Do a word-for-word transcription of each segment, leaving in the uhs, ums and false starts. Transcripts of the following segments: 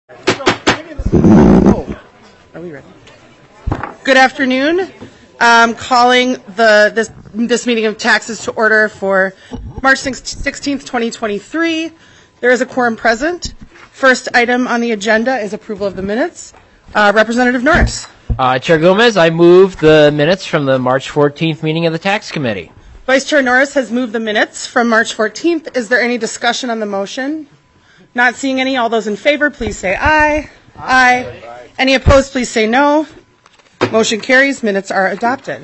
Are we ready? Good afternoon. Um, calling the this this meeting of taxes to order for March sixteenth, twenty twenty-three. There is a quorum present. First item on the agenda is approval of the minutes. Uh, Representative Norris. Uh, Chair Gomez, I move the minutes from the March fourteenth meeting of the Tax Committee. Vice Chair Norris has moved the minutes from March fourteenth. Is there any discussion on the motion? Not seeing any. All those in favor, please say aye. Aye. Aye. Any opposed, please say no. Motion carries. Minutes are adopted.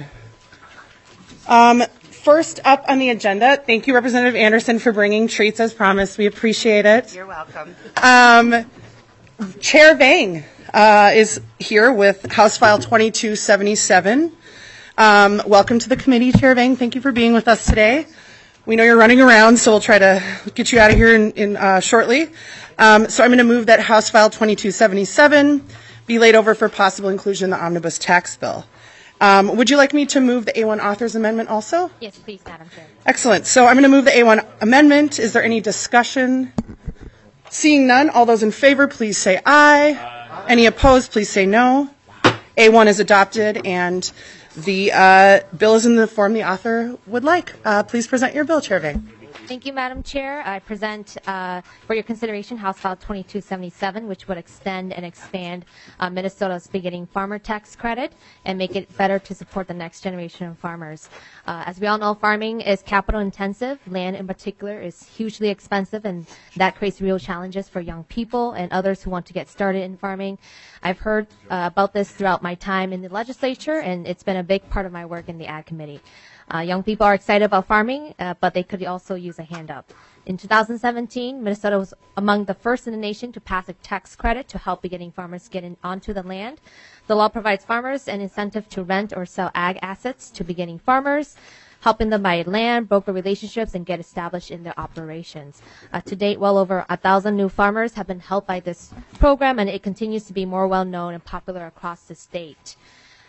Um, first up on the agenda, thank you, Representative Anderson, for bringing treats as promised. We appreciate it. You're welcome. Um, Chair Vang uh, is here with House File twenty-two seventy-seven. Um, welcome to the committee, Chair Vang. Thank you for being with us today. We know you're running around, so we'll try to get you out of here in, in uh, shortly. Um, so I'm going to move that House File twenty-two seventy-seven be laid over for possible inclusion in the Omnibus Tax Bill. Um, would you like me to move the A one Authors Amendment also? Yes, please, Madam Chair. Excellent. So I'm going to move the A one Amendment. Is there any discussion? Seeing none, all those in favor, please say aye. Aye. Any opposed, please say no. A one is adopted, and the uh, bill is in the form the author would like. Uh, please present your bill, Chair Vang. Thank you, Madam Chair. I present uh, for your consideration House File twenty-two seventy-seven, which would extend and expand uh, Minnesota's beginning farmer tax credit and make it better to support the next generation of farmers. Uh, as we all know, farming is capital intensive. Land in particular is hugely expensive, and that creates real challenges for young people and others who want to get started in farming. I've heard uh, about this throughout my time in the legislature, and it's been a big part of my work in the Ag Committee. Uh, young people are excited about farming, uh, but they could also use a hand up. In two thousand seventeen, Minnesota was among the first in the nation to pass a tax credit to help beginning farmers get in, onto the land. The law provides farmers an incentive to rent or sell ag assets to beginning farmers, helping them buy land, broker relationships, and get established in their operations. Uh, to date, well over a thousand new farmers have been helped by this program, and it continues to be more well-known and popular across the state.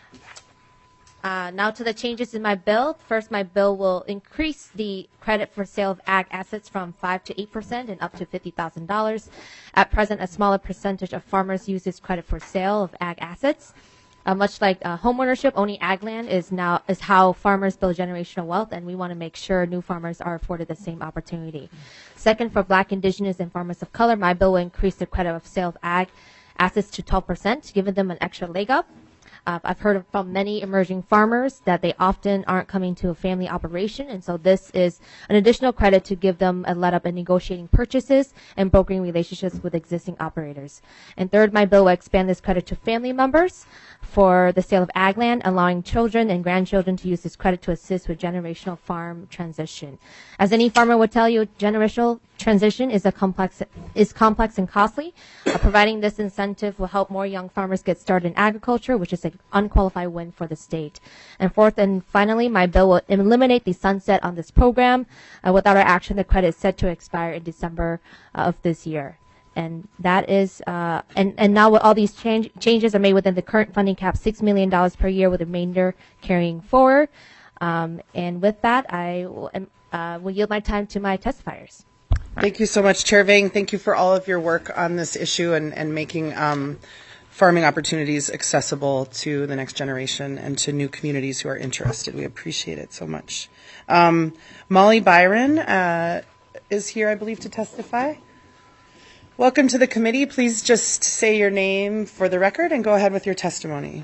Uh, now to the changes in my bill. First, my bill will increase the credit for sale of ag assets from five to eight percent and up to fifty thousand dollars. At present, a smaller percentage of farmers use this credit for sale of ag assets. Uh, much like uh, homeownership, owning ag land is now is how farmers build generational wealth, and we want to make sure new farmers are afforded the same opportunity. Second, for Black, Indigenous, and farmers of color, my bill will increase the credit of sale of ag assets to twelve percent, giving them an extra leg up. Uh, I've heard from many emerging farmers that they often aren't coming to a family operation, and so this is an additional credit to give them a let up in negotiating purchases and brokering relationships with existing operators. And third, my bill will expand this credit to family members for the sale of ag land, allowing children and grandchildren to use this credit to assist with generational farm transition. As any farmer would tell you, generational transition is a complex is complex and costly. Uh, providing this incentive will help more young farmers get started in agriculture, which is an unqualified win for the state. And fourth and finally, my bill will eliminate the sunset on this program. Uh, without our action, the credit is set to expire in December uh, of this year. And that is, uh, and, and now all these change, changes are made within the current funding cap, six million dollars per year, with the remainder carrying forward. Um, and with that, I will, uh, will yield my time to my testifiers. Thank you so much, Chair Vang. Thank you for all of your work on this issue and, and making um, farming opportunities accessible to the next generation and to new communities who are interested. We appreciate it so much. Um, Molly Byron uh, is here, I believe, to testify. Welcome to the committee. Please just say your name for the record and go ahead with your testimony.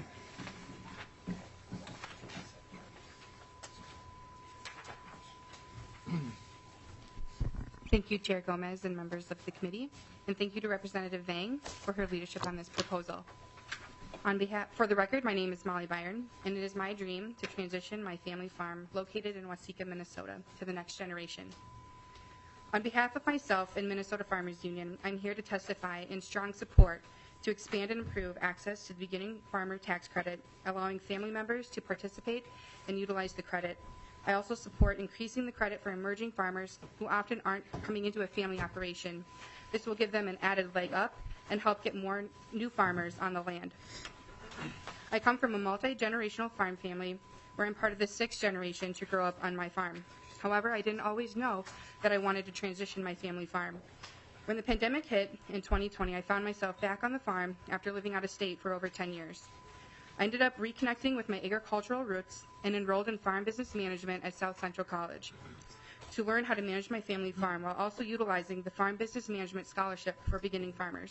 Thank you, Chair Gomez and members of the committee, and thank you to Representative Vang for her leadership on this proposal. On behalf, for the record, my name is Molly Byron, and it is my dream to transition my family farm located in Waseca, Minnesota, to the next generation. On behalf of myself and Minnesota Farmers Union, I'm here to testify in strong support to expand and improve access to the beginning farmer tax credit, allowing family members to participate and utilize the credit. I also support increasing the credit for emerging farmers who often aren't coming into a family operation. This will give them an added leg up and help get more new farmers on the land. I come from a multi-generational farm family where I'm part of the sixth generation to grow up on my farm. However, I didn't always know that I wanted to transition my family farm. When the pandemic hit in twenty twenty, I found myself back on the farm after living out of state for over ten years. I ended up reconnecting with my agricultural roots and enrolled in farm business management at South Central College to learn how to manage my family farm while also utilizing the Farm Business Management Scholarship for beginning farmers.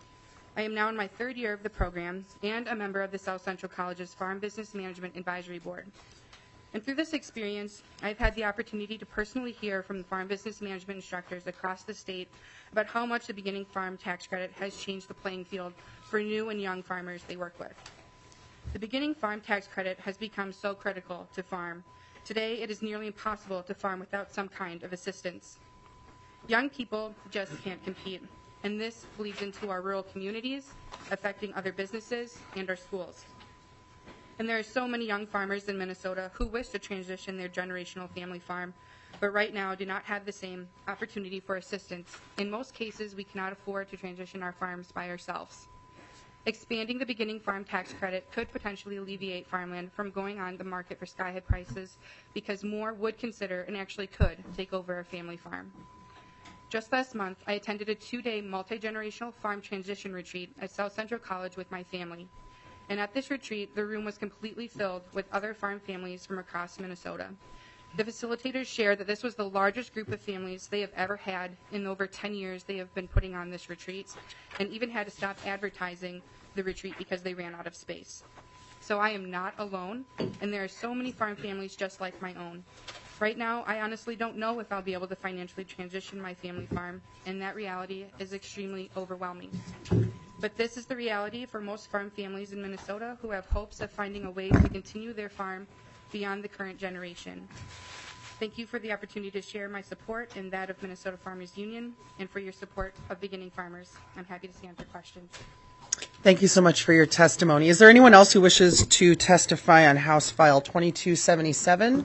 I am now in my third year of the program and a member of the South Central College's Farm Business Management Advisory Board. And through this experience, I've had the opportunity to personally hear from the farm business management instructors across the state about how much the beginning farm tax credit has changed the playing field for new and young farmers they work with. The beginning farm tax credit has become so critical to farm. Today, it is nearly impossible to farm without some kind of assistance. Young people just can't compete, and this bleeds into our rural communities, affecting other businesses and our schools. And there are so many young farmers in Minnesota who wish to transition their generational family farm, but right now do not have the same opportunity for assistance. In most cases, we cannot afford to transition our farms by ourselves. Expanding the beginning farm tax credit could potentially alleviate farmland from going on the market for sky-high prices because more would consider and actually could take over a family farm. Just last month, I attended a two-day multi-generational farm transition retreat at South Central College with my family. And at this retreat, the room was completely filled with other farm families from across Minnesota. The facilitators shared that this was the largest group of families they have ever had in over ten years they have been putting on this retreat, and even had to stop advertising the retreat because they ran out of space. So I am not alone, and there are so many farm families just like my own. Right now, I honestly don't know if I'll be able to financially transition my family farm, and that reality is extremely overwhelming. But this is the reality for most farm families in Minnesota who have hopes of finding a way to continue their farm beyond the current generation. Thank you for the opportunity to share my support and that of Minnesota Farmers Union, and for your support of beginning farmers. I'm happy to answer questions. Thank you so much for your testimony. Is there anyone else who wishes to testify on House File twenty-two seventy-seven?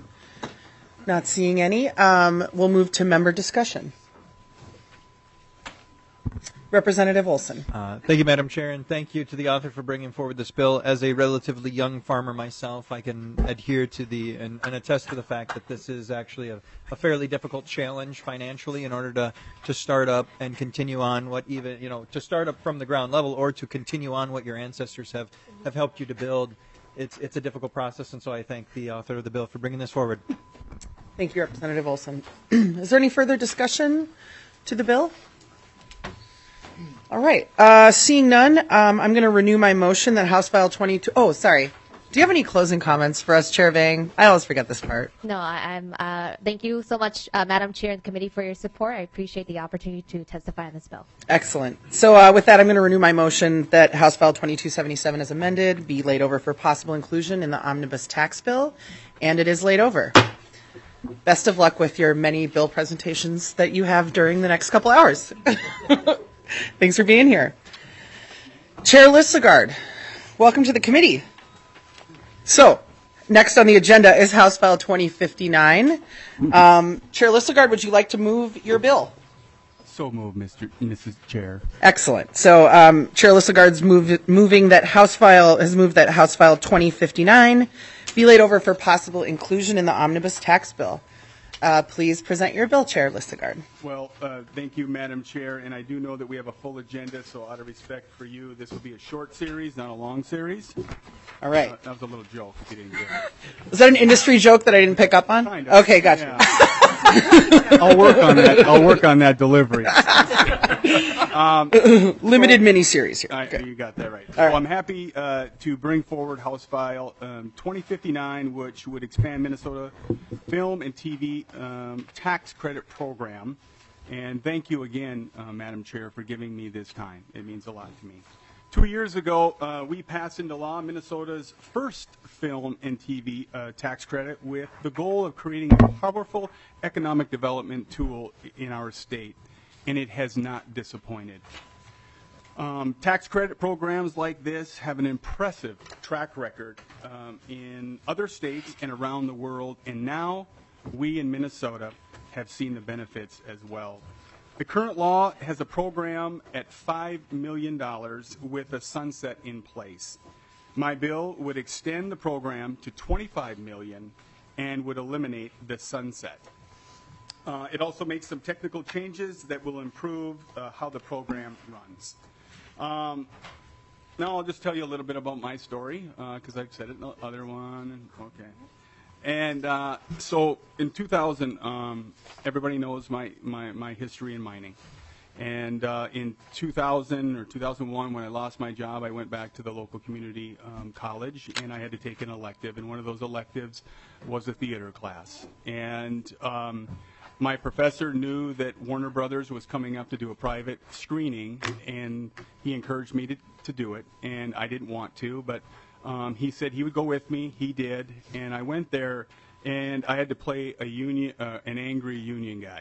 Not seeing any. Um, we'll move to member discussion. Representative Olson. Uh, thank you, Madam Chair, and thank you to the author for bringing forward this bill. As a relatively young farmer myself, I can adhere to the and, and attest to the fact that this is actually a, a fairly difficult challenge financially in order to, to start up and continue on what even, you know, to start up from the ground level or to continue on what your ancestors have, have helped you to build. It's, it's a difficult process, and so I thank the author of the bill for bringing this forward. Thank you, Representative Olson. Is there any further discussion to the bill? All right. Uh, seeing none, um, I'm going to renew my motion that House File twenty-two. Oh, sorry. Do you have any closing comments for us, Chair Vang? I always forget this part. No, I, I'm. Uh, thank you so much, uh, Madam Chair and the committee, for your support. I appreciate the opportunity to testify on this bill. Excellent. So uh, with that, I'm going to renew my motion that House File twenty-two seventy-seven is amended, be laid over for possible inclusion in the omnibus tax bill, and it is laid over. Best of luck with your many bill presentations that you have during the next couple hours. Thanks for being here. Chair Lissegard, welcome to the committee. So, next on the agenda is House File twenty fifty-nine. Um, Chair Lissegard, would you like to move your bill? So moved, Mister Missus Chair. Excellent. So, um, Chair Lissegard's moved, moving that House File has moved that House File twenty fifty-nine be laid over for possible inclusion in the omnibus tax bill. Uh, please present your bill, Chair Lissegard. Well, uh, thank you, Madam Chair, and I do know that we have a full agenda, so out of respect for you, this will be a short series, not a long series. All right. Uh, that was a little joke, if you didn't get it. Was that an industry joke that I didn't pick up on? Kind of. Okay, gotcha. Yeah. I'll work on that. I'll work on that delivery. Um, Limited so, mini-series here. I, Okay. You got that right. All So right. I'm happy uh, to bring forward House File um, twenty fifty-nine, which would expand Minnesota film and T V um, tax credit program. And thank you again, uh, Madam Chair, for giving me this time. It means a lot to me. Two years ago, uh, we passed into law Minnesota's first film and T V uh, tax credit with the goal of creating a powerful economic development tool in our state, and it has not disappointed. Um, tax credit programs like this have an impressive track record um, in other states and around the world, and now we in Minnesota have seen the benefits as well. The current law has a program at five million dollars with a sunset in place. My bill would extend the program to twenty-five million dollars and would eliminate the sunset. Uh, it also makes some technical changes that will improve uh, how the program runs. Um, now I'll just tell you a little bit about my story because uh, I've said it in the other one. And, okay. And uh, so in two thousand, um, everybody knows my, my, my history in mining. And uh, in two thousand or two thousand one, when I lost my job, I went back to the local community um, college, and I had to take an elective. And one of those electives was a theater class. And um, my professor knew that Warner Brothers was coming up to do a private screening, and he encouraged me to, to do it. And I didn't want to, but um, he said he would go with me. He did, and I went there. And I had to play a union, uh, an angry union guy.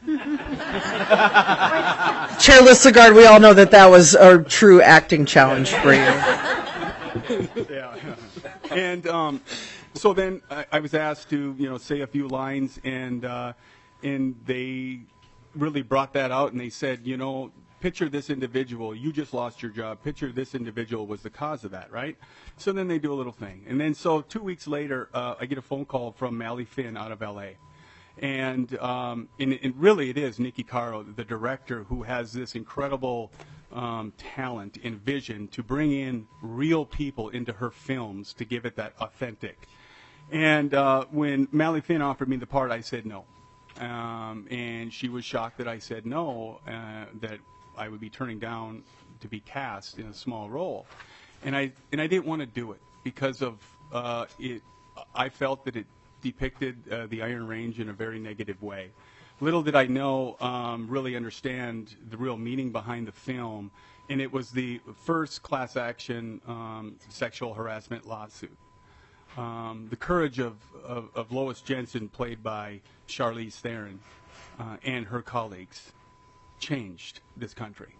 Chair Lissegard, we all know that that was a true acting challenge for you. Yeah. And um, so then I, I was asked to, you know, say a few lines, and uh, and they really brought that out, and they said, you know, picture this individual. You just lost your job. Picture this individual was the cause of that, right? So then they do a little thing. And then so two weeks later, uh, I get a phone call from Mally Finn out of L A. And, um, and, and really it is Nikki Caro, the director, who has this incredible um, talent and vision to bring in real people into her films to give it that authentic. And uh, when Mally Finn offered me the part, I said no. Um, and she was shocked that I said no, uh, that I would be turning down to be cast in a small role. And I and I didn't want to do it because of uh, it. I felt that it depicted uh, the Iron Range in a very negative way. Little did I know, um, really understand the real meaning behind the film, and it was the first class action um, sexual harassment lawsuit. Um, the courage of, of, of Lois Jensen, played by Charlize Theron, uh, and her colleagues, changed this country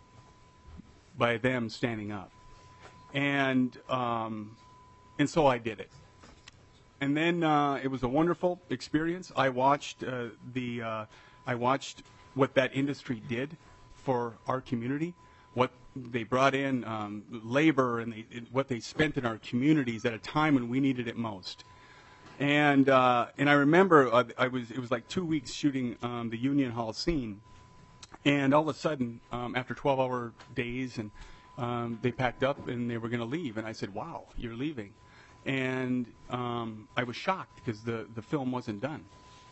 by them standing up. And um, and so I did it. And then uh, it was a wonderful experience. I watched uh, the uh, I watched what that industry did for our community, what they brought in, um, labor, and they, what they spent in our communities at a time when we needed it most. And uh, and I remember uh, I was it was like two weeks shooting um, the Union Hall scene. And all of a sudden, um, after twelve-hour days, and um, they packed up and they were going to leave. And I said, wow, you're leaving. And um, I was shocked because the, the film wasn't done.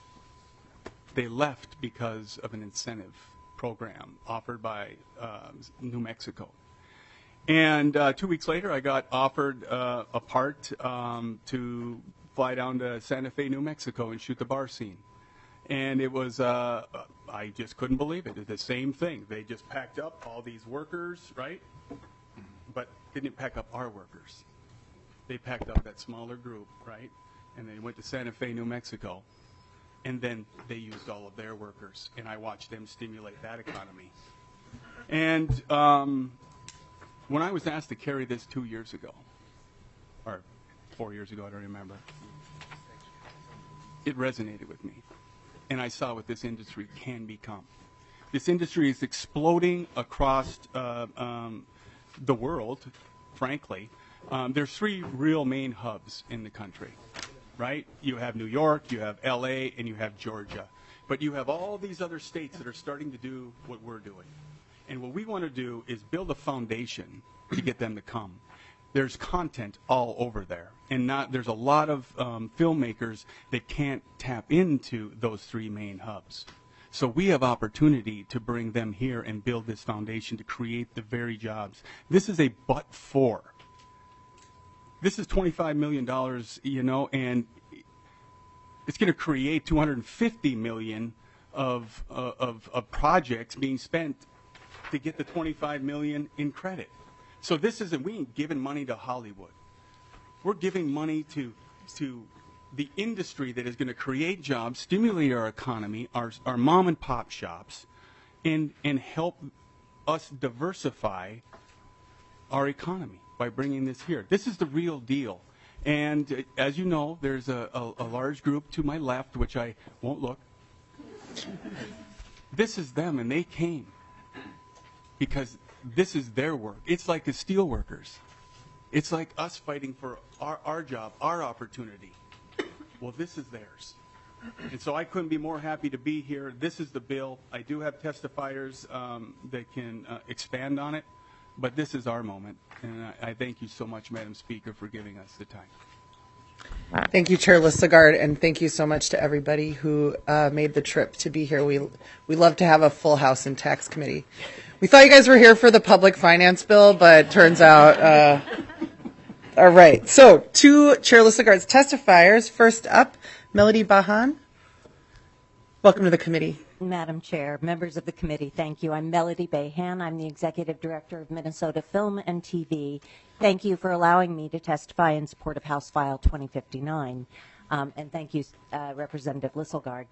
They left because of an incentive program offered by uh, New Mexico. And uh, two weeks later, I got offered uh, a part um, to fly down to Santa Fe, New Mexico, and shoot the bar scene. And it was, uh, I just couldn't believe it. It's the same thing. They just packed up all these workers, right? But they didn't pack up our workers. They packed up that smaller group, right? And they went to Santa Fe, New Mexico. And then they used all of their workers. And I watched them stimulate that economy. And um, when I was asked to carry this two years ago, or four years ago, I don't remember, it resonated with me. And I saw what this industry can become. This industry is exploding across uh, um, the world, frankly. Um, there's three real main hubs in the country, right? You have New York, you have L A, and you have Georgia. But you have all these other states that are starting to do what we're doing. And what we want to do is build a foundation to get them to come. There's content all over there, and not there's a lot of um, filmmakers that can't tap into those three main hubs. So we have opportunity to bring them here and build this foundation to create the very jobs. This is a but for. This is twenty-five million dollars, you know, and it's going to create two hundred fifty million dollars of, uh, of of projects being spent to get the twenty-five million dollars in credit. So this isn't, we ain't giving money to Hollywood. We're giving money to to the industry that is going to create jobs, stimulate our economy, our, our mom and pop shops, and, and help us diversify our economy by bringing this here. This is the real deal. And uh, as you know, there's a, a, a large group to my left, which I won't look. This is them, and they came because this is their work. It's like the steel workers. It's like us fighting for our, our job, our opportunity. Well, this is theirs. And so I couldn't be more happy to be here. This is the bill. I do have testifiers um, that can uh, expand on it, but this is our moment. And I, I thank you so much, Madam Speaker, for giving us the time. Thank you, Chair Lisagard, and thank you so much to everybody who uh, made the trip to be here. We we love to have a full house in Tax Committee. We thought you guys were here for the public finance bill, but turns out, uh, all right. So, to Chair Lisagard's testifiers. First up, Melody Bahan. Welcome to the committee. Madam Chair, members of the committee, thank you. I'm Melody Bahan. I'm the Executive Director of Minnesota Film and T V. Thank you for allowing me to testify in support of House File twenty fifty-nine. Um, and thank you, uh, Representative Lisselgard.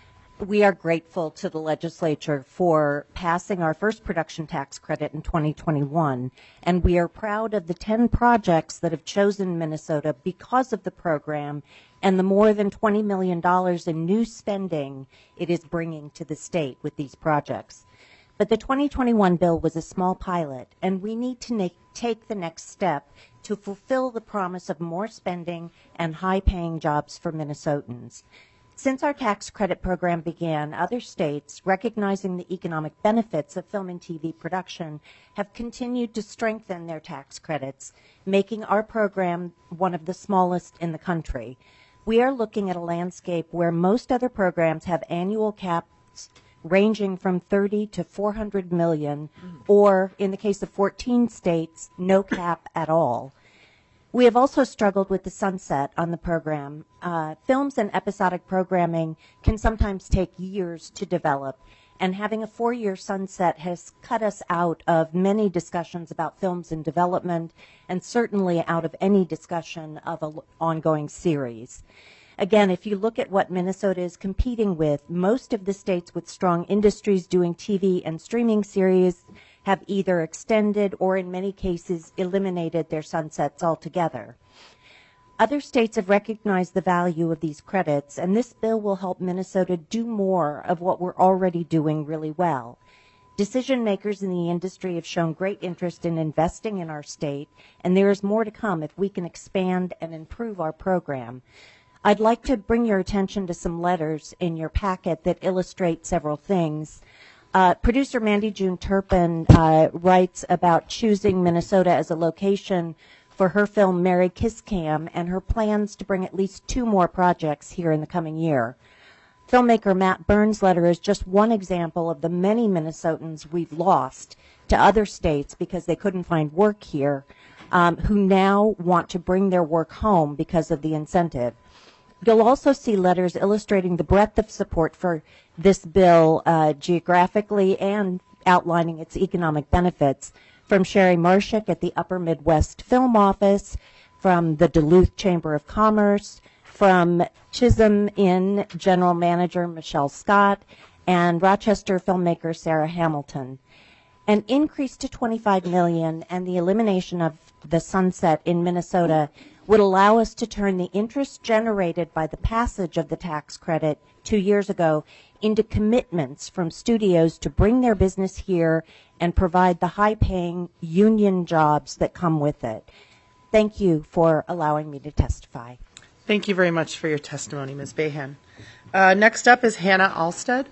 We are grateful to the legislature for passing our first production tax credit in twenty twenty-one, and we are proud of the ten projects that have chosen Minnesota because of the program and the more than twenty million dollars in new spending it is bringing to the state with these projects. But the twenty twenty-one bill was a small pilot, and we need to make, take the next step to fulfill the promise of more spending and high-paying jobs for Minnesotans. Since our tax credit program began, other states, recognizing the economic benefits of film and T V production, have continued to strengthen their tax credits, making our program one of the smallest in the country. We are looking at a landscape where most other programs have annual caps ranging from thirty to four hundred million, or in the case of fourteen states, no cap at all. We have also struggled with the sunset on the program. Uh, films and episodic programming can sometimes take years to develop, and having a four-year sunset has cut us out of many discussions about films in development, and certainly out of any discussion of an ongoing series. Again, if you look at what Minnesota is competing with, most of the states with strong industries doing T V and streaming series have either extended or in many cases eliminated their sunsets altogether. Other states have recognized the value of these credits, and this bill will help Minnesota do more of what we're already doing really well. Decision makers in the industry have shown great interest in investing in our state, and there is more to come if we can expand and improve our program. I'd like to bring your attention to some letters in your packet that illustrate several things. Uh, producer Mandy June Turpin uh, writes about choosing Minnesota as a location for her film Mary Kiss Cam and her plans to bring at least two more projects here in the coming year. Filmmaker Matt Burns' letter is just one example of the many Minnesotans we've lost to other states because they couldn't find work here, um, who now want to bring their work home because of the incentive. You'll also see letters illustrating the breadth of support for this bill uh, geographically and outlining its economic benefits from Sherry Marshak at the Upper Midwest Film Office, from the Duluth Chamber of Commerce, from Chisholm Inn General Manager Michelle Scott, and Rochester filmmaker Sarah Hamilton. An increase to twenty-five million dollars and the elimination of the sunset in Minnesota would allow us to turn the interest generated by the passage of the tax credit two years ago into commitments from studios to bring their business here and provide the high-paying union jobs that come with it. Thank you for allowing me to testify. Thank you very much for your testimony, Miz Bahan. Uh, next up is Hannah Alstead.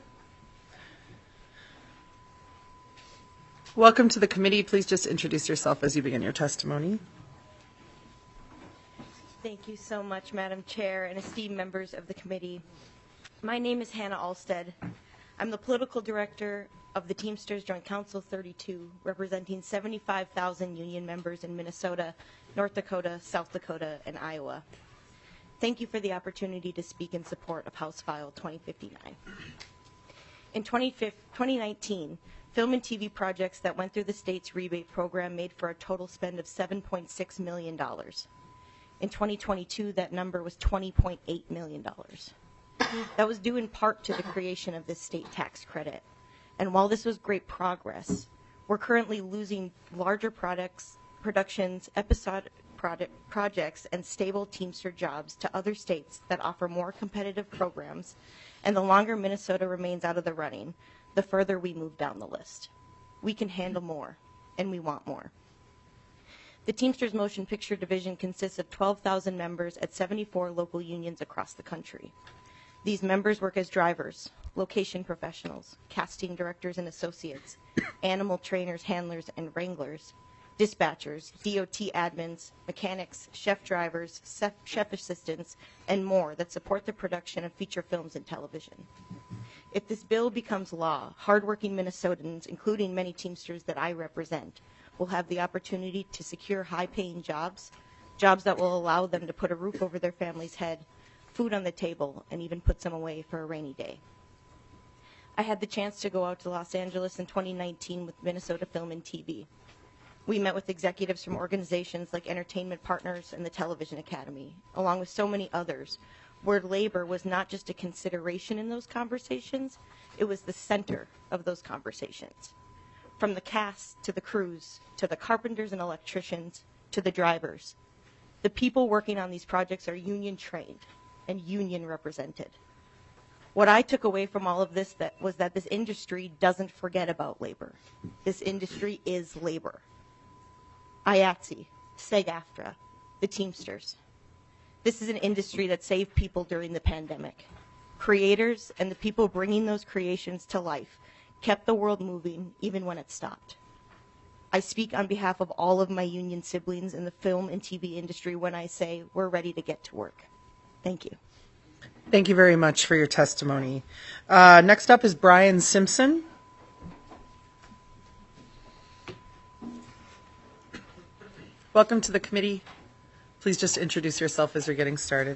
Welcome to the committee. Please just introduce yourself as you begin your testimony. Thank you so much, Madam Chair and esteemed members of the committee. My name is Hannah Alstead. I'm the political director of the Teamsters Joint Council thirty-two, representing seventy-five thousand union members in Minnesota, North Dakota, South Dakota, and Iowa. Thank you for the opportunity to speak in support of House File twenty fifty-nine. In twenty nineteen, film and T V projects that went through the state's rebate program made for a total spend of seven point six million dollars. In twenty twenty-two, that number was twenty point eight million dollars. That was due in part to the creation of this state tax credit. And while this was great progress, we're currently losing larger products, productions, episodic product, projects, and stable Teamster jobs to other states that offer more competitive programs. And the longer Minnesota remains out of the running, the further we move down the list. We can handle more, and we want more. The Teamsters Motion Picture Division consists of twelve thousand members at seventy-four local unions across the country. These members work as drivers, location professionals, casting directors and associates, animal trainers, handlers, and wranglers, dispatchers, D O T admins, mechanics, chef drivers, chef, chef assistants, and more that support the production of feature films and television. If this bill becomes law, hardworking Minnesotans, including many Teamsters that I represent, will have the opportunity to secure high-paying jobs, jobs that will allow them to put a roof over their family's head, food on the table, and even put some away for a rainy day. I had the chance to go out to Los Angeles in twenty nineteen with Minnesota Film and T V. We met with executives from organizations like Entertainment Partners and the Television Academy, along with so many others, where labor was not just a consideration in those conversations, it was the center of those conversations. From the cast to the crews, to the carpenters and electricians, to the drivers. The people working on these projects are union trained and union represented. What I took away from all of this that was that this industry doesn't forget about labor. This industry is labor. I A T S E, SAG-AFTRA, the Teamsters. This is an industry that saved people during the pandemic. Creators and the people bringing those creations to life kept the world moving even when it stopped. I speak on behalf of all of my union siblings in the film and T V industry when I say we're ready to get to work. Thank you. Thank you very much for your testimony. Uh, next up is Brian Simpson. Welcome to the committee. Please just introduce yourself as you're getting started.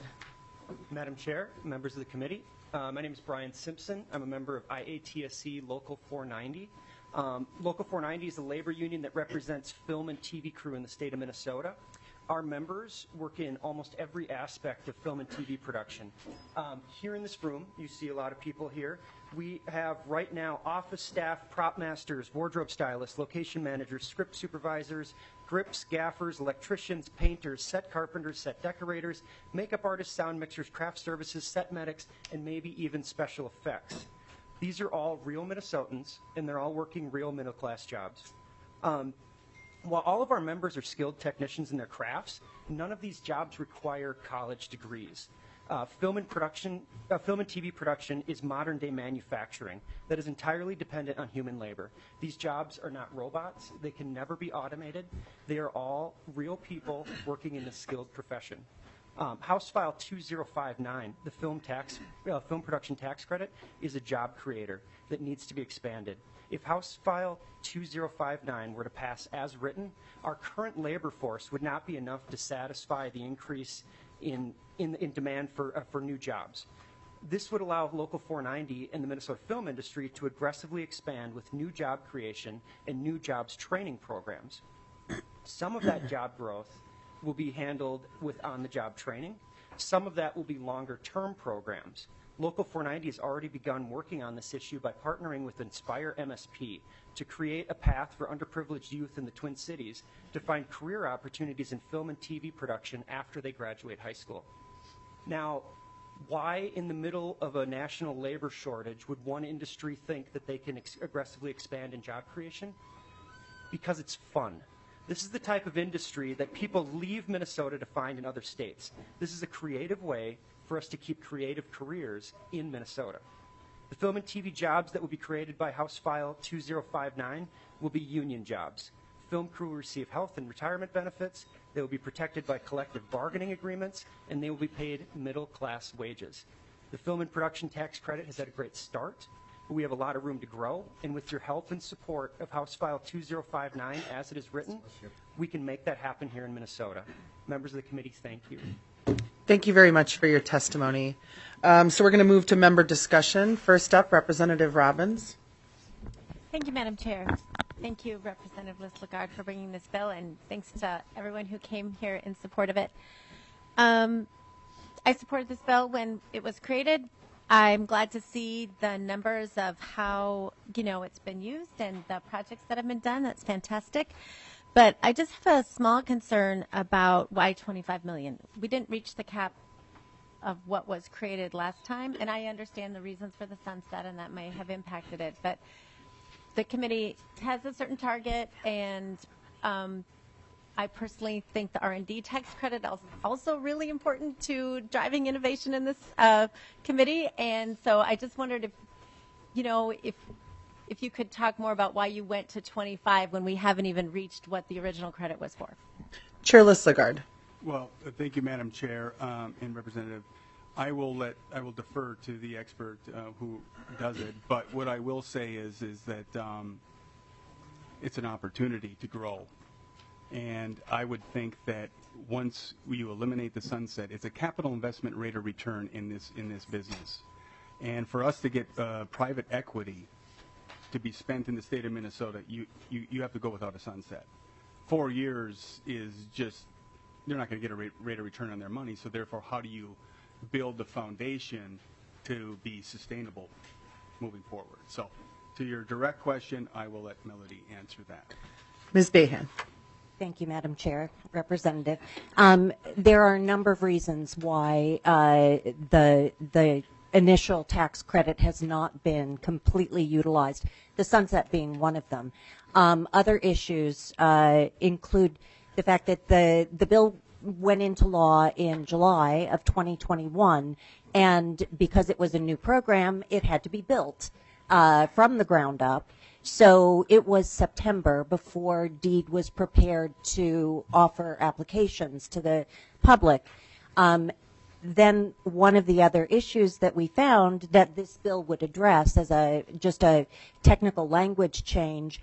Madam Chair, members of the committee, uh, my name is Brian Simpson. I'm a member of I A T S E Local four ninety. Um, Local four ninety is a labor union that represents film and T V crew in the state of Minnesota. Our members work in almost every aspect of film and T V production. Um, here in this room, you see a lot of people here. We have right now office staff, prop masters, wardrobe stylists, location managers, script supervisors, grips, gaffers, electricians, painters, set carpenters, set decorators, makeup artists, sound mixers, craft services, set medics, and maybe even special effects. These are all real Minnesotans, and they're all working real middle-class jobs. Um, While all of our members are skilled technicians in their crafts, none of these jobs require college degrees. Uh, film and production, uh, film and T V production is modern-day manufacturing that is entirely dependent on human labor. These jobs are not robots. They can never be automated. They are all real people working in a skilled profession. Um, House File two zero five nine, the film tax, uh, film production tax credit, is a job creator that needs to be expanded. If House File two zero five nine were to pass as written, our current labor force would not be enough to satisfy the increase in, in, in demand for, uh, for new jobs. This would allow Local four ninety and the Minnesota film industry to aggressively expand with new job creation and new jobs training programs. Some of that job growth will be handled with on-the-job training. Some of that will be longer-term programs. Local four ninety has already begun working on this issue by partnering with Inspire M S P to create a path for underprivileged youth in the Twin Cities to find career opportunities in film and T V production after they graduate high school. Now, why in the middle of a national labor shortage would one industry think that they can ex- aggressively expand in job creation? Because it's fun. This is the type of industry that people leave Minnesota to find in other states. This is a creative way for us to keep creative careers in Minnesota. The film and T V jobs that will be created by House File two zero five nine will be union jobs. Film crew will receive health and retirement benefits, they will be protected by collective bargaining agreements, and they will be paid middle-class wages. The film and production tax credit has had a great start, but we have a lot of room to grow, and with your help and support of House File two zero five nine as it is written, we can make that happen here in Minnesota. Members of the committee, thank you. Thank you very much for your testimony. Um, so we're going to move to member discussion. First up, Representative Robbins. Thank you, Madam Chair. Thank you, Representative Liz Lagarde, for bringing this bill, and thanks to everyone who came here in support of it. Um, I supported this bill when it was created. I'm glad to see the numbers of how, you know, it's been used and the projects that have been done. That's fantastic. But I just have a small concern about why twenty-five million dollars. We didn't reach the cap of what was created last time, and I understand the reasons for the sunset, and that may have impacted it. But the committee has a certain target, and um, I personally think the R and D tax credit is also really important to driving innovation in this uh, committee. And so I just wondered if, you know, if if you could talk more about why you went to twenty-five when we haven't even reached what the original credit was for. Chair Listlegard. Well, uh, thank you, Madam Chair um, and Representative. I will let I will defer to the expert uh, who does it. But what I will say is is that um, it's an opportunity to grow. And I would think that once you eliminate the sunset, it's a capital investment rate of return in this in this business. And for us to get uh, private equity to be spent in the state of Minnesota, you, you, you have to go without a sunset. Four years is just, they're not going to get a rate, rate of return on their money. So therefore, how do you build the foundation to be sustainable moving forward? So to your direct question, I will let Melody answer that. Miz Behan. Thank you, Madam Chair, Representative. Um, there are a number of reasons why uh, the the initial tax credit has not been completely utilized, the sunset being one of them. Um, other issues uh, include the fact that the, the bill went into law in July of twenty twenty-one, and because it was a new program, it had to be built uh, from the ground up. So it was September before DEED was prepared to offer applications to the public. Um, then one of the other issues that we found that this bill would address as a just a technical language change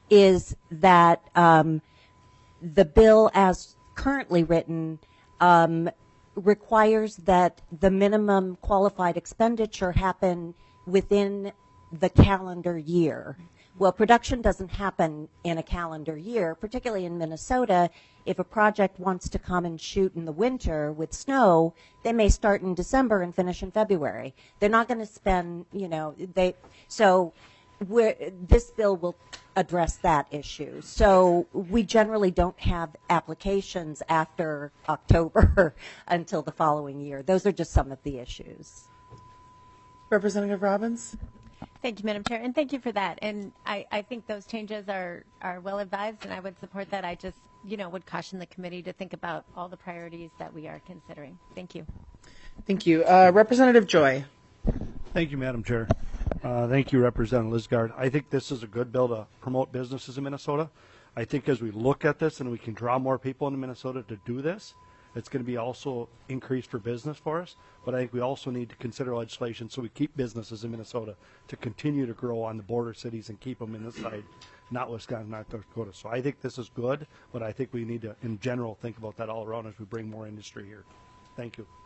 is that um, the bill as currently written um, requires that the minimum qualified expenditure happen within the calendar year. Well, production doesn't happen in a calendar year, particularly in Minnesota. If a project wants to come and shoot in the winter with snow, they may start in December and finish in February. They're not going to spend, you know, they, so we're, this bill will address that issue. So we generally don't have applications after October until the following year. Those are just some of the issues. Representative Robbins. Thank you, Madam Chair, and thank you for that. And I, I think those changes are, are well advised, and I would support that. I just, you know, would caution the committee to think about all the priorities that we are considering. Thank you. Thank you. Uh, Representative Joy. Thank you, Madam Chair. Uh, thank you, Representative Listgard. I think this is a good bill to promote businesses in Minnesota. I think as we look at this and we can draw more people into Minnesota to do this, it's going to be also increased for business for us. But I think we also need to consider legislation so we keep businesses in Minnesota to continue to grow on the border cities and keep them in this side, not Wisconsin, not North Dakota. So I think this is good, but I think we need to, in general, think about that all around as we bring more industry here. Thank you.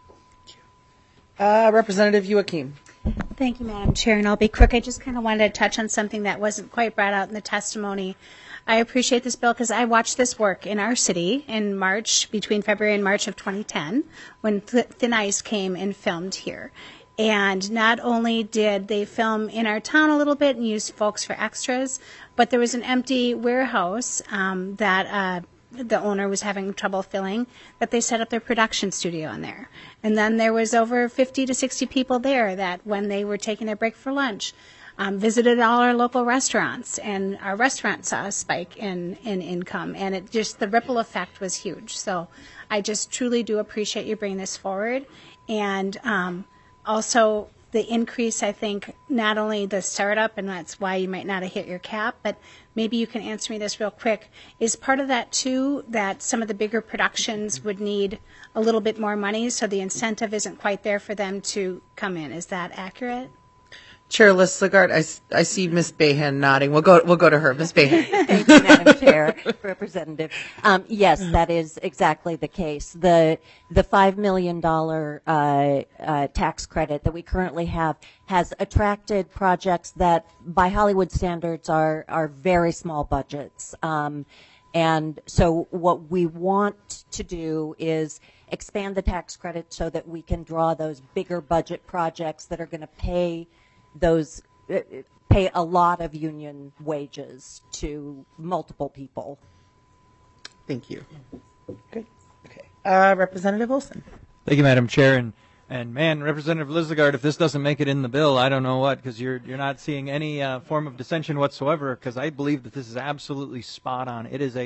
Uh, Representative Joachim. Thank you, Madam Chair, and I'll be quick. I just kind of wanted to touch on something that wasn't quite brought out in the testimony. I appreciate this bill because I watched this work in our city in March, between February and March of twenty ten, when Th- Thin Ice came and filmed here. And not only did they film in our town a little bit and use folks for extras, but there was an empty warehouse um, that uh, the owner was having trouble filling, that they set up their production studio in there. And then there was over fifty to sixty people there that when they were taking their break for lunch, um, visited all our local restaurants, and our restaurant saw a spike in, in income. And it just, the ripple effect was huge. So I just truly do appreciate you bringing this forward. And um, also the increase, I think, not only the startup, and that's why you might not have hit your cap, but maybe you can answer me this real quick. Is part of that, too, that some of the bigger productions would need a little bit more money, so the incentive isn't quite there for them to come in? Is that accurate? Chair Listlegard, I, I see Miz Behan nodding. We'll go, we'll go to her. Miz Behan. Thank you, Madam Chair, Representative. Um, yes, that is exactly the case. The the five million dollars uh, uh, tax credit that we currently have has attracted projects that, by Hollywood standards, are are very small budgets. Um, and so what we want to do is expand the tax credit so that we can draw those bigger budget projects that are going to pay those uh, pay a lot of union wages to multiple people. Thank you. Good. Okay. Uh, Representative Olson. Thank you, Madam Chair. And, and man, Representative Listgard, if this doesn't make it in the bill, I don't know what, because you're you're not seeing any uh, form of dissension whatsoever, because I believe that this is absolutely spot on. It is a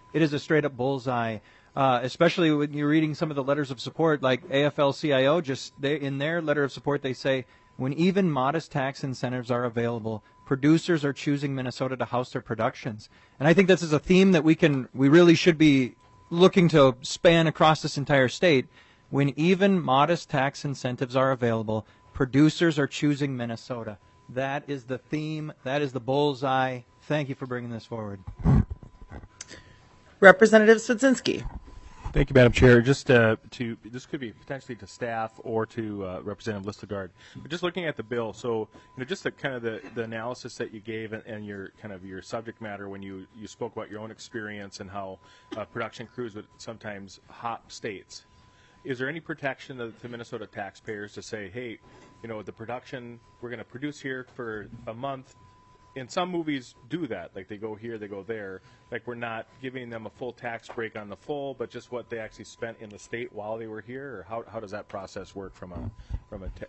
it is a straight up bullseye. Uh, especially when you're reading some of the letters of support, like A F L C I O, just they, in their letter of support, they say, when even modest tax incentives are available, producers are choosing Minnesota to house their productions. And I think this is a theme that we can, we really should be looking to span across this entire state. When even modest tax incentives are available, producers are choosing Minnesota. That is the theme. That is the bullseye. Thank you for bringing this forward. Representative Swedzinski. Thank you, Madam Chair. Just uh, to this could be potentially to staff or to uh, Representative Listagard. But just looking at the bill, so you know, just the kind of the, the analysis that you gave and, and your kind of your subject matter when you, you spoke about your own experience and how uh, production crews would sometimes hop states. Is there any protection to, to Minnesota taxpayers to say, hey, you know, the production we're going to produce here for a month? And some movies do that, like they go here, they go there. Like we're not giving them a full tax break on the full, but just what they actually spent in the state while they were here. Or how how does that process work from a from a?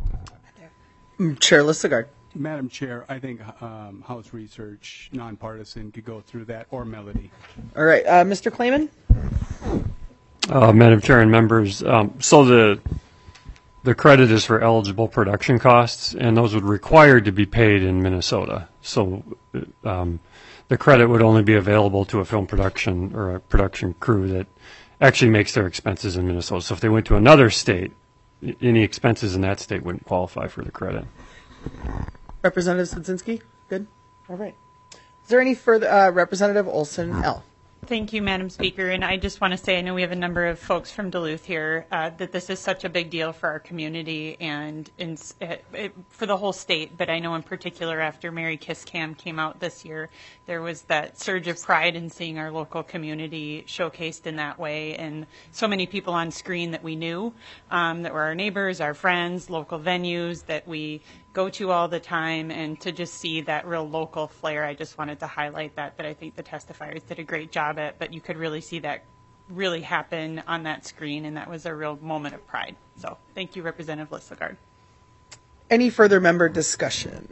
Te- Chair Listagard. Madam Chair, I think um, House Research, nonpartisan, could go through that, or Melody. All right, uh, Mister Klayman. Uh, Madam Chair and members, um, so the the credit is for eligible production costs, and those would require to be paid in Minnesota. So um, the credit would only be available to a film production or a production crew that actually makes their expenses in Minnesota. So if they went to another state, any expenses in that state wouldn't qualify for the credit. Representative Swedzinski, good. All right. Is there any further, uh, Representative Olson L? Thank you, Madam Speaker. And I just want to say, I know we have a number of folks from Duluth here, uh, that this is such a big deal for our community and in, it, it, for the whole state. But I know in particular after Mary Kiss Cam came out this year, there was that surge of pride in seeing our local community showcased in that way. And so many people on screen that we knew, um, that were our neighbors, our friends, local venues that we go to all the time, and to just see that real local flair. I just wanted to highlight that, that I think the testifiers did a great job at, but you could really see that really happen on that screen, and that was a real moment of pride. So thank you, Representative Listagard. Any further member discussion?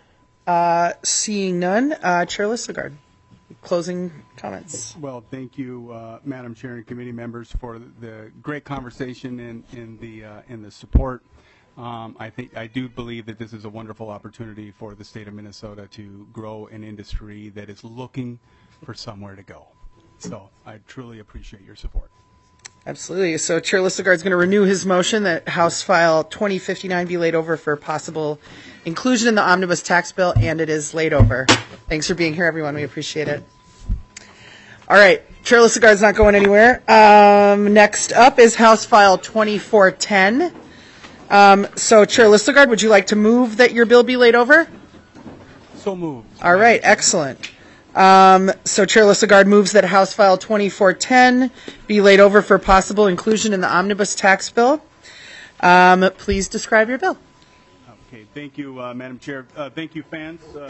Uh, seeing none, uh, Chair Listagard, closing comments. Well, thank you, uh, Madam Chair and committee members, for the great conversation and, and the uh, and the support. Um, I think I do believe that this is a wonderful opportunity for the state of Minnesota to grow an industry that is looking for somewhere to go. So I truly appreciate your support. Absolutely. So Chair Listagard is going to renew his motion that House File twenty fifty-nine be laid over for possible inclusion in the omnibus tax bill, and it is laid over. Thanks for being here, everyone. We appreciate it. All right. Chair Listagard is not going anywhere. Um, next up is House File twenty-four ten. Um, so, Chair Listagard, would you like to move that your bill be laid over? So moved. All right, excellent. Um, so, Chair Listagard moves that House File twenty-four ten be laid over for possible inclusion in the omnibus tax bill. Um, please describe your bill. Okay, thank you, uh, Madam Chair. Uh, thank you, fans. Uh,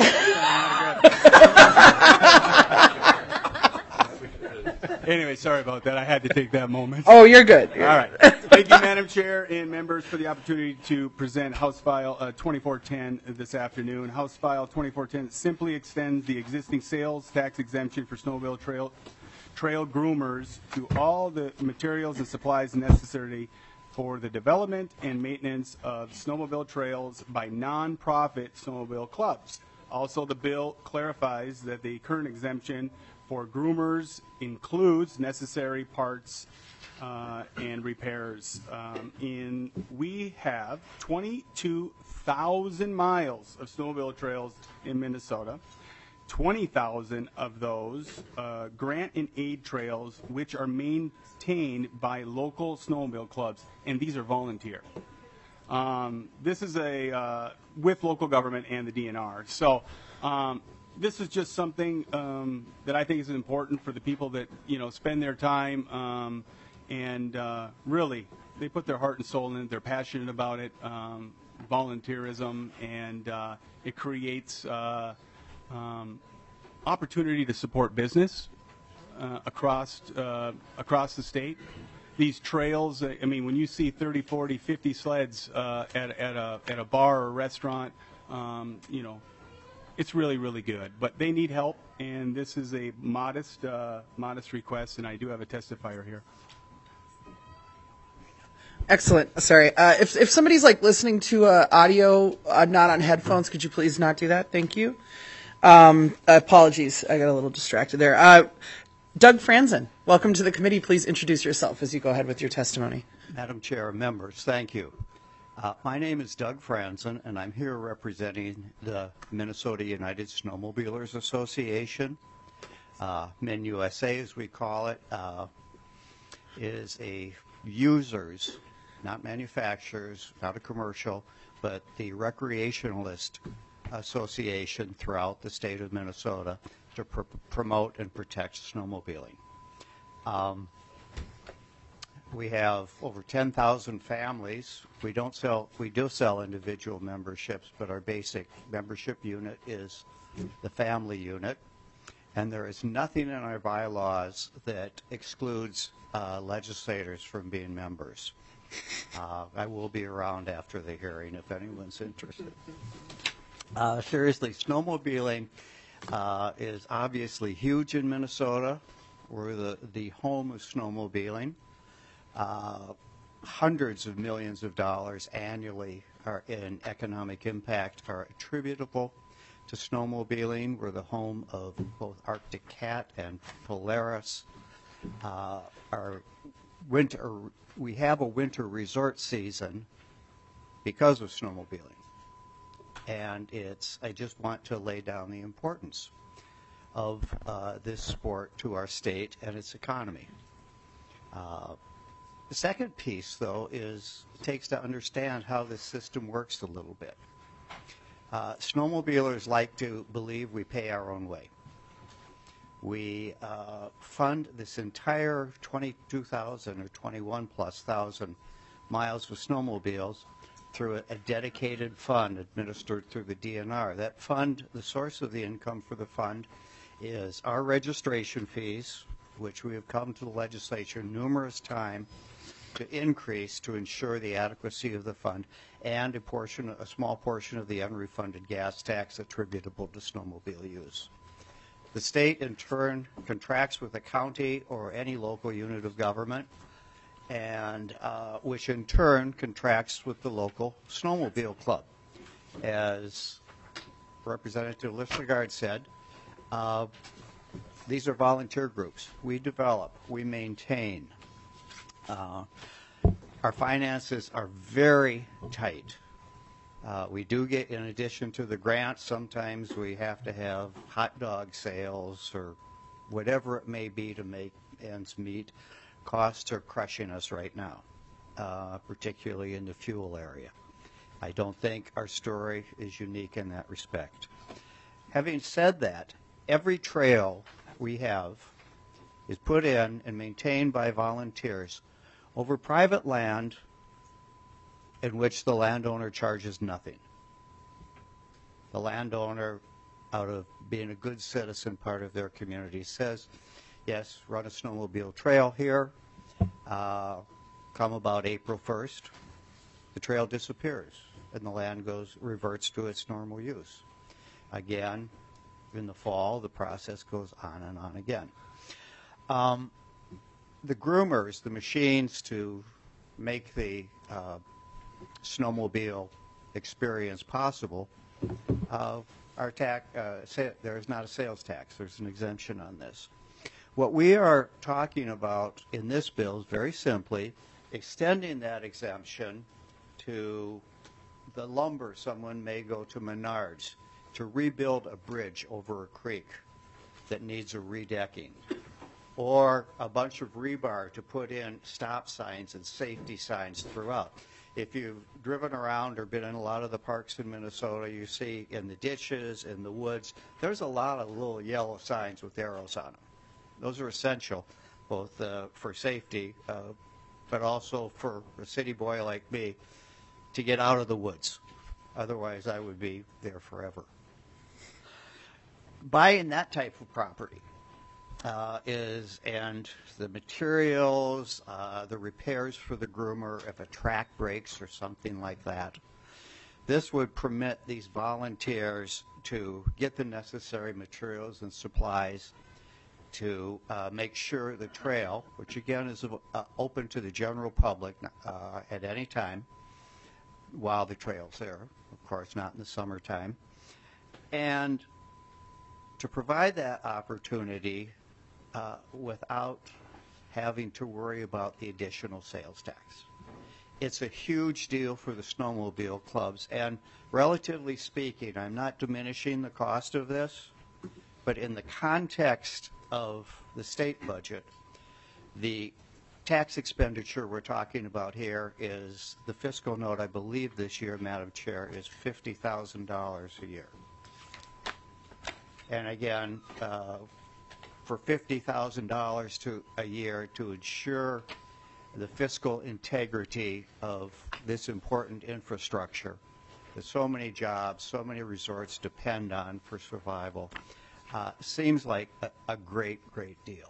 Anyway, sorry about that. I had to take that moment. Oh, you're good. You're All right. Thank you, Madam Chair and members, for the opportunity to present House File uh, twenty-four ten this afternoon. House File twenty-four ten simply extends the existing sales tax exemption for snowmobile trail, trail groomers to all the materials and supplies necessary for the development and maintenance of snowmobile trails by nonprofit snowmobile clubs. Also, the bill clarifies that the current exemption for groomers includes necessary parts uh, and repairs. Um, in we have twenty-two thousand miles of snowmobile trails in Minnesota. twenty thousand of those uh, grant and aid trails, which are maintained by local snowmobile clubs, and these are volunteer. Um, this is a uh, with local government and the D N R. So. Um, This is just something um, that I think is important for the people that, you know, spend their time um, and uh, really they put their heart and soul in it. They're passionate about it, um, volunteerism, and uh, it creates uh, um, opportunity to support business uh, across uh, across the state. These trails, I mean, when you see thirty, forty, fifty sleds uh, at, at, a, at a bar or a restaurant, um, you know, it's really, really good. But they need help, and this is a modest, uh, modest request, and I do have a testifier here. Excellent. Sorry. Uh, if, if somebody's like listening to uh, audio, uh, not on headphones, could you please not do that? Thank you. Um, apologies. I got a little distracted there. Uh, Doug Franzen, welcome to the committee. Please introduce yourself as you go ahead with your testimony. Madam Chair, members, thank you. Uh, my name is Doug Franzen, and I'm here representing the Minnesota United Snowmobilers Association. Uh, Min U S A, as we call it, uh, is a users, not manufacturers, not a commercial, but the recreationalist association throughout the state of Minnesota to pr promote and protect snowmobiling. Um, we have over ten thousand families. We don't sell, we do sell individual memberships, but our basic membership unit is the family unit. And there is nothing in our bylaws that excludes uh, legislators from being members. Uh, I will be around after the hearing if anyone's interested. Uh, seriously, snowmobiling uh, is obviously huge in Minnesota. We're the, the home of snowmobiling. Uh, hundreds of millions of dollars annually are in economic impact are attributable to snowmobiling. We're the home of both Arctic Cat and Polaris. Uh, our winter, we have a winter resort season because of snowmobiling. And it's, I just want to lay down the importance of uh, this sport to our state and its economy. Uh, the second piece, though, is it takes to understand how this system works a little bit. Uh, snowmobilers like to believe we pay our own way. We uh, fund this entire twenty-two thousand or twenty-one plus thousand miles of snowmobiles through a, a dedicated fund administered through the D N R. That fund, the source of the income for the fund is our registration fees, which we have come to the legislature numerous times to increase to ensure the adequacy of the fund, and a portion, a small portion of the unrefunded gas tax attributable to snowmobile use. The state, in turn, contracts with a county or any local unit of government, and uh, which in turn contracts with the local snowmobile club. As Representative Listagard said, uh, these are volunteer groups. We develop, we maintain. Uh, our finances are very tight. Uh, we do get, in addition to the grants, sometimes we have to have hot dog sales or whatever it may be to make ends meet. Costs are crushing us right now, uh, particularly in the fuel area. I don't think our story is unique in that respect. Having said that, every trail we have is put in and maintained by volunteers over private land in which the landowner charges nothing. The landowner, out of being a good citizen, part of their community, says, yes, run a snowmobile trail here. Uh, come about April first, the trail disappears and the land goes reverts to its normal use. Again, in the fall, the process goes on and on again. Um, the groomers, the machines to make the uh, snowmobile experience possible, uh, are tax, uh, sa there is not a sales tax. There's an exemption on this. What we are talking about in this bill is very simply extending that exemption to the lumber someone may go to Menards to rebuild a bridge over a creek that needs a redecking, or a bunch of rebar to put in stop signs and safety signs throughout. If you've driven around or been in a lot of the parks in Minnesota, you see in the ditches, in the woods, there's a lot of little yellow signs with arrows on them. Those are essential, both uh, for safety, uh, but also for a city boy like me to get out of the woods. Otherwise, I would be there forever. Buying that type of property uh, is, and the materials, uh, the repairs for the groomer, if a track breaks or something like that, This would permit these volunteers to get the necessary materials and supplies to uh, make sure the trail, which again is uh, open to the general public uh, at any time while the trail's there, of course not in the summertime, and to provide that opportunity uh, without having to worry about the additional sales tax. It's a huge deal for the snowmobile clubs, and relatively speaking, I'm not diminishing the cost of this, but in the context of the state budget, the tax expenditure we're talking about here is, the fiscal note, I believe this year, Madam Chair, is fifty thousand dollars a year. And again, uh, for fifty thousand dollars to a year to ensure the fiscal integrity of this important infrastructure that so many jobs, so many resorts depend on for survival, uh, seems like a, a great, great deal.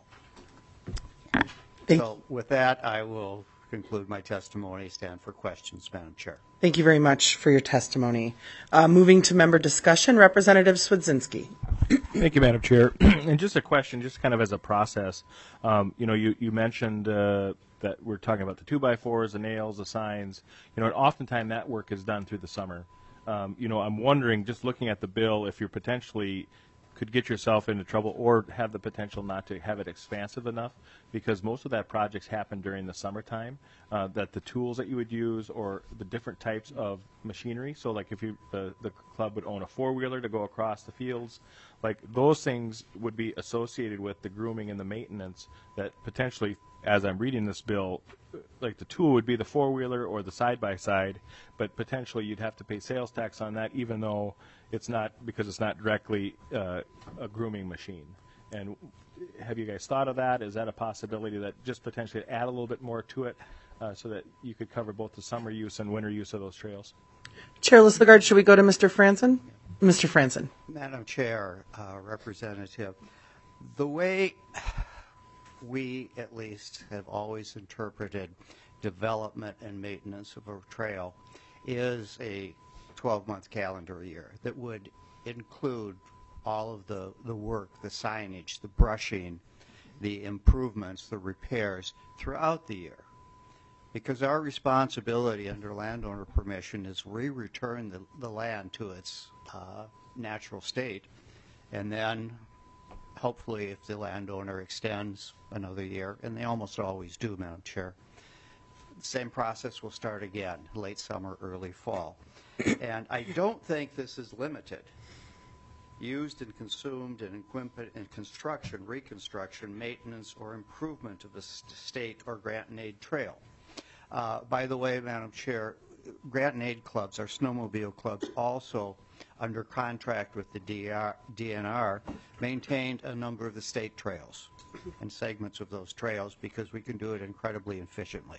Thank so with that, I will conclude my testimony. Stand for questions, Madam Chair. Thank you very much for your testimony. Uh, moving to member discussion, Representative Swedzinski. Thank you, Madam Chair. And just a question, just kind of as a process. Um, you know, you, you mentioned uh, that we're talking about the two by fours, the nails, the signs. You know, and oftentimes that work is done through the summer. Um, you know, I'm wondering, just looking at the bill, if you're potentially could get yourself into trouble or have the potential not to have it expansive enough, because most of that projects happen during the summertime, uh, that the tools that you would use or the different types of machinery, so like if you the, the club would own a four-wheeler to go across the fields, like those things would be associated with the grooming and the maintenance that potentially, as I'm reading this bill, like the tool would be the four-wheeler or the side-by-side, but potentially you'd have to pay sales tax on that even though it's not, because it's not directly uh, a grooming machine. And have you guys thought of that? Is that a possibility that just potentially add a little bit more to it uh, so that you could cover both the summer use and winter use of those trails? Chair Listagard, should we go to Mister Franzen? Mister Franzen. Madam Chair, uh, Representative, the way we at least have always interpreted development and maintenance of a trail is a twelve-month calendar year that would include all of the, the work, the signage, the brushing, the improvements, the repairs throughout the year. Because our responsibility under landowner permission is we return the, the land to its uh, natural state, and then hopefully if the landowner extends another year, and they almost always do, Madam Chair, the same process will start again, late summer, early fall. And I don't think this is limited. Used and consumed in equipment in construction, reconstruction, maintenance, or improvement of a state or grant and aid trail. Uh, by the way, Madam Chair, grant and aid clubs, our snowmobile clubs, also under contract with the D N R, maintained a number of the state trails and segments of those trails because we can do it incredibly efficiently.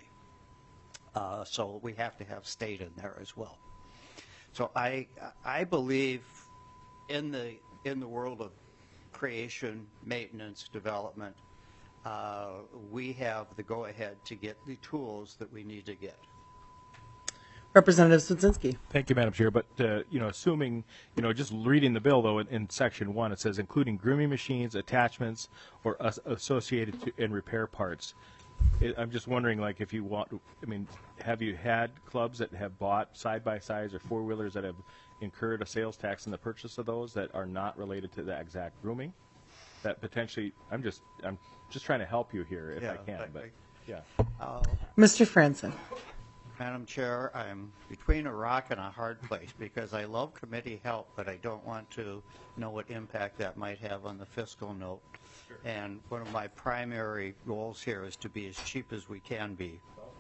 Uh, so we have to have state in there as well. So I, I believe in the, in the world of creation, maintenance, development, uh, we have the go-ahead to get the tools that we need to get. Representative Swedzinski. Thank you, Madam Chair. But, uh, you know, assuming, you know, just reading the bill, though, in, in Section one, it says including grooming machines, attachments, or as associated to, and repair parts. It, I'm just wondering, like, if you want, I mean, have you had clubs that have bought side-by-sides or four-wheelers that have incurred a sales tax in the purchase of those that are not related to the exact grooming? That potentially, I'm just, I'm just trying to help you here if yeah, I can, I, but, yeah. Uh, Mister Franzen. Madam Chair, I'm between a rock and a hard place because I love committee help, but I don't want to know what impact that might have on the fiscal note. Sure. And one of my primary goals here is to be as cheap as we can be.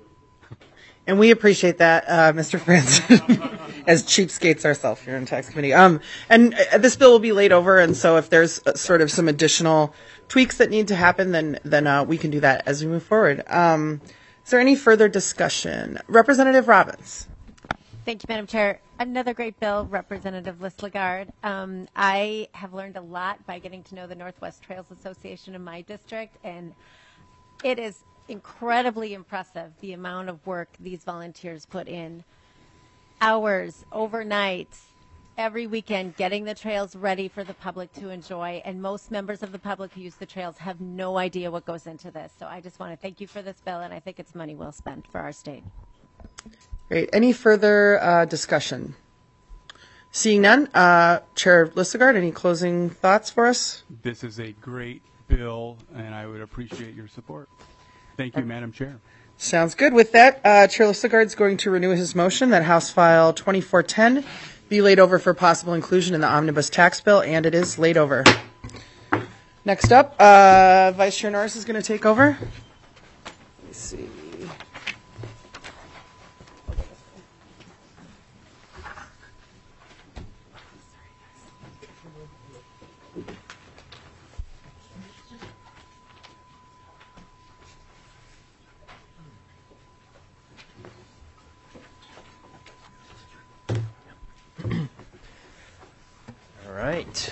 And we appreciate that, uh, Mister Franzen, as cheapskates ourselves here in tax committee. Um, and uh, this bill will be laid over, and so if there's uh, sort of some additional tweaks that need to happen, then then uh, we can do that as we move forward. Um, is there any further discussion? Representative Robbins. Thank you, Madam Chair. Another great bill, Representative Listagard. Um, I have learned a lot by getting to know the Northwest Trails Association in my district, and it is incredibly impressive the amount of work these volunteers put in. hours overnight every weekend getting the trails ready for the public to enjoy, and most members of the public who use the trails have no idea what goes into this. So I just want to thank you for this bill, and I think it's money well spent for our state. Great. Any further uh, discussion? Seeing none, uh, Chair Listegard, any closing thoughts for us? This is a great bill, and I would appreciate your support. Thank you, Madam Chair. Sounds good. With that, uh, Chair Listegard is going to renew his motion that House File twenty-four ten be laid over for possible inclusion in the omnibus tax bill, and it is laid over. Next up, uh, Vice Chair Norris is going to take over. Let's see. All right.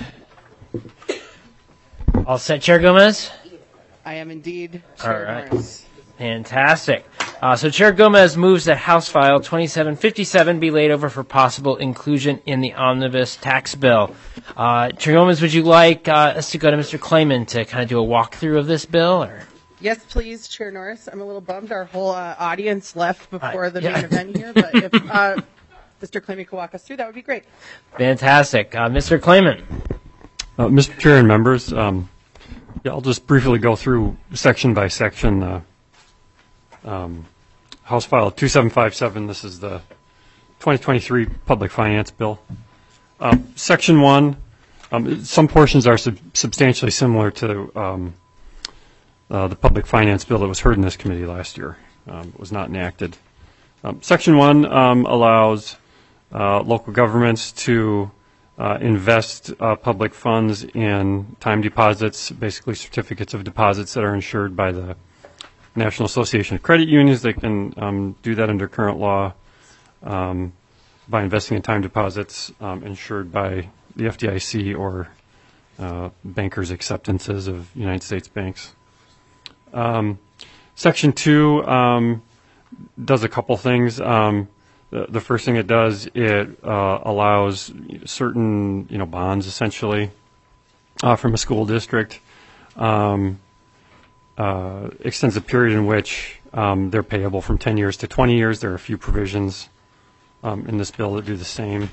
All set, Chair Gomez? I am indeed All Chair right. Norris. Fantastic. Uh, so Chair Gomez moves that House File twenty-seven fifty-seven be laid over for possible inclusion in the omnibus tax bill. Uh, Chair Gomez, would you like uh, us to go to Mister Clayman to kind of do a walkthrough of this bill? Or? Yes, please, Chair Norris. I'm a little bummed our whole uh, audience left before Uh, the yeah. main event here, but if uh, Mister Clayman could walk us through, that would be great. Fantastic. Uh, Mister Clayman. Uh, Mister Chair and members, um, yeah, I'll just briefly go through section by section. Uh, um, House File two seven five seven, this is the twenty twenty-three Public Finance Bill. Um, section one, um, some portions are sub- substantially similar to um, uh, the Public Finance Bill that was heard in this committee last year. Um, it was not enacted. Um, section one um, allows uh, local governments to Uh, invest uh, public funds in time deposits, basically certificates of deposits that are insured by the National Association of Credit Unions. They can um, do that under current law um, by investing in time deposits um, insured by the F D I C or uh, bankers' acceptances of United States banks. Um, Section two um, does a couple things. Um, The, the first thing it does, it uh, allows certain, you know, bonds essentially uh, from a school district, um, uh, extends the period in which um, they're payable from ten years to twenty years. There are a few provisions um, in this bill that do the same.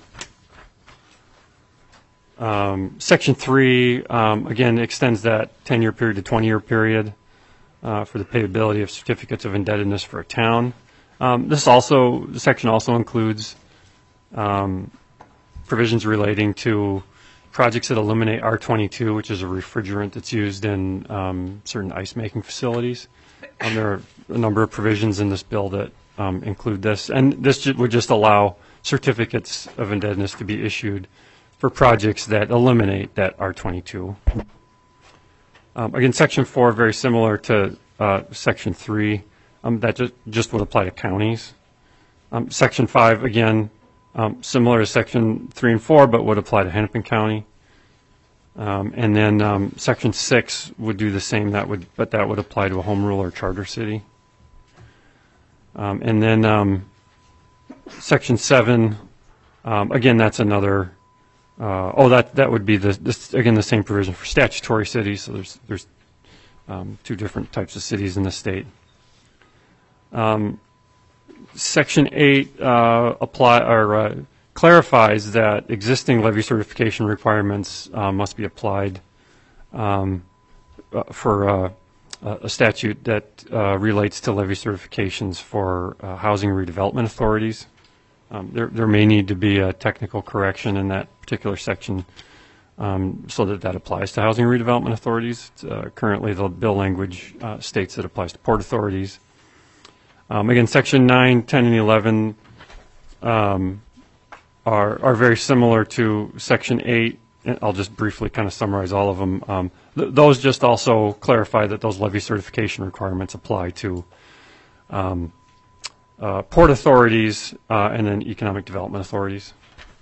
Um, Section three, um, again, extends that ten-year period to twenty-year period uh, for the payability of certificates of indebtedness for a town. Um, this also, the section also includes um, provisions relating to projects that eliminate R twenty-two, which is a refrigerant that's used in um, certain ice making facilities. Um, there are a number of provisions in this bill that um, include this, and this ju- would just allow certificates of indebtedness to be issued for projects that eliminate that R twenty-two. Um, again, section four, very similar to uh, section three. Um, that just, just would apply to counties. Um, section five, again, um, similar to section three and four, but would apply to Hennepin County. Um, and then um, section six would do the same, that would, but that would apply to a home rule or charter city. Um, and then um, section seven, um, again, that's another. Uh, oh, that that would be the this, again the same provision for statutory cities. So there's there's um, two different types of cities in the state. Um, Section eight uh, apply or uh, clarifies that existing levy certification requirements uh, must be applied um, uh, for uh, a statute that uh, relates to levy certifications for uh, housing redevelopment authorities. Um, there, there may need to be a technical correction in that particular section um, so that that applies to housing redevelopment authorities. Uh, currently, the bill language uh, states that it applies to port authorities. Um, again, section nine, ten, and eleven um, are, are very similar to section eight. And I'll just briefly kind of summarize all of them. Um, th- those just also clarify that those levy certification requirements apply to um, uh, port authorities uh, and then economic development authorities.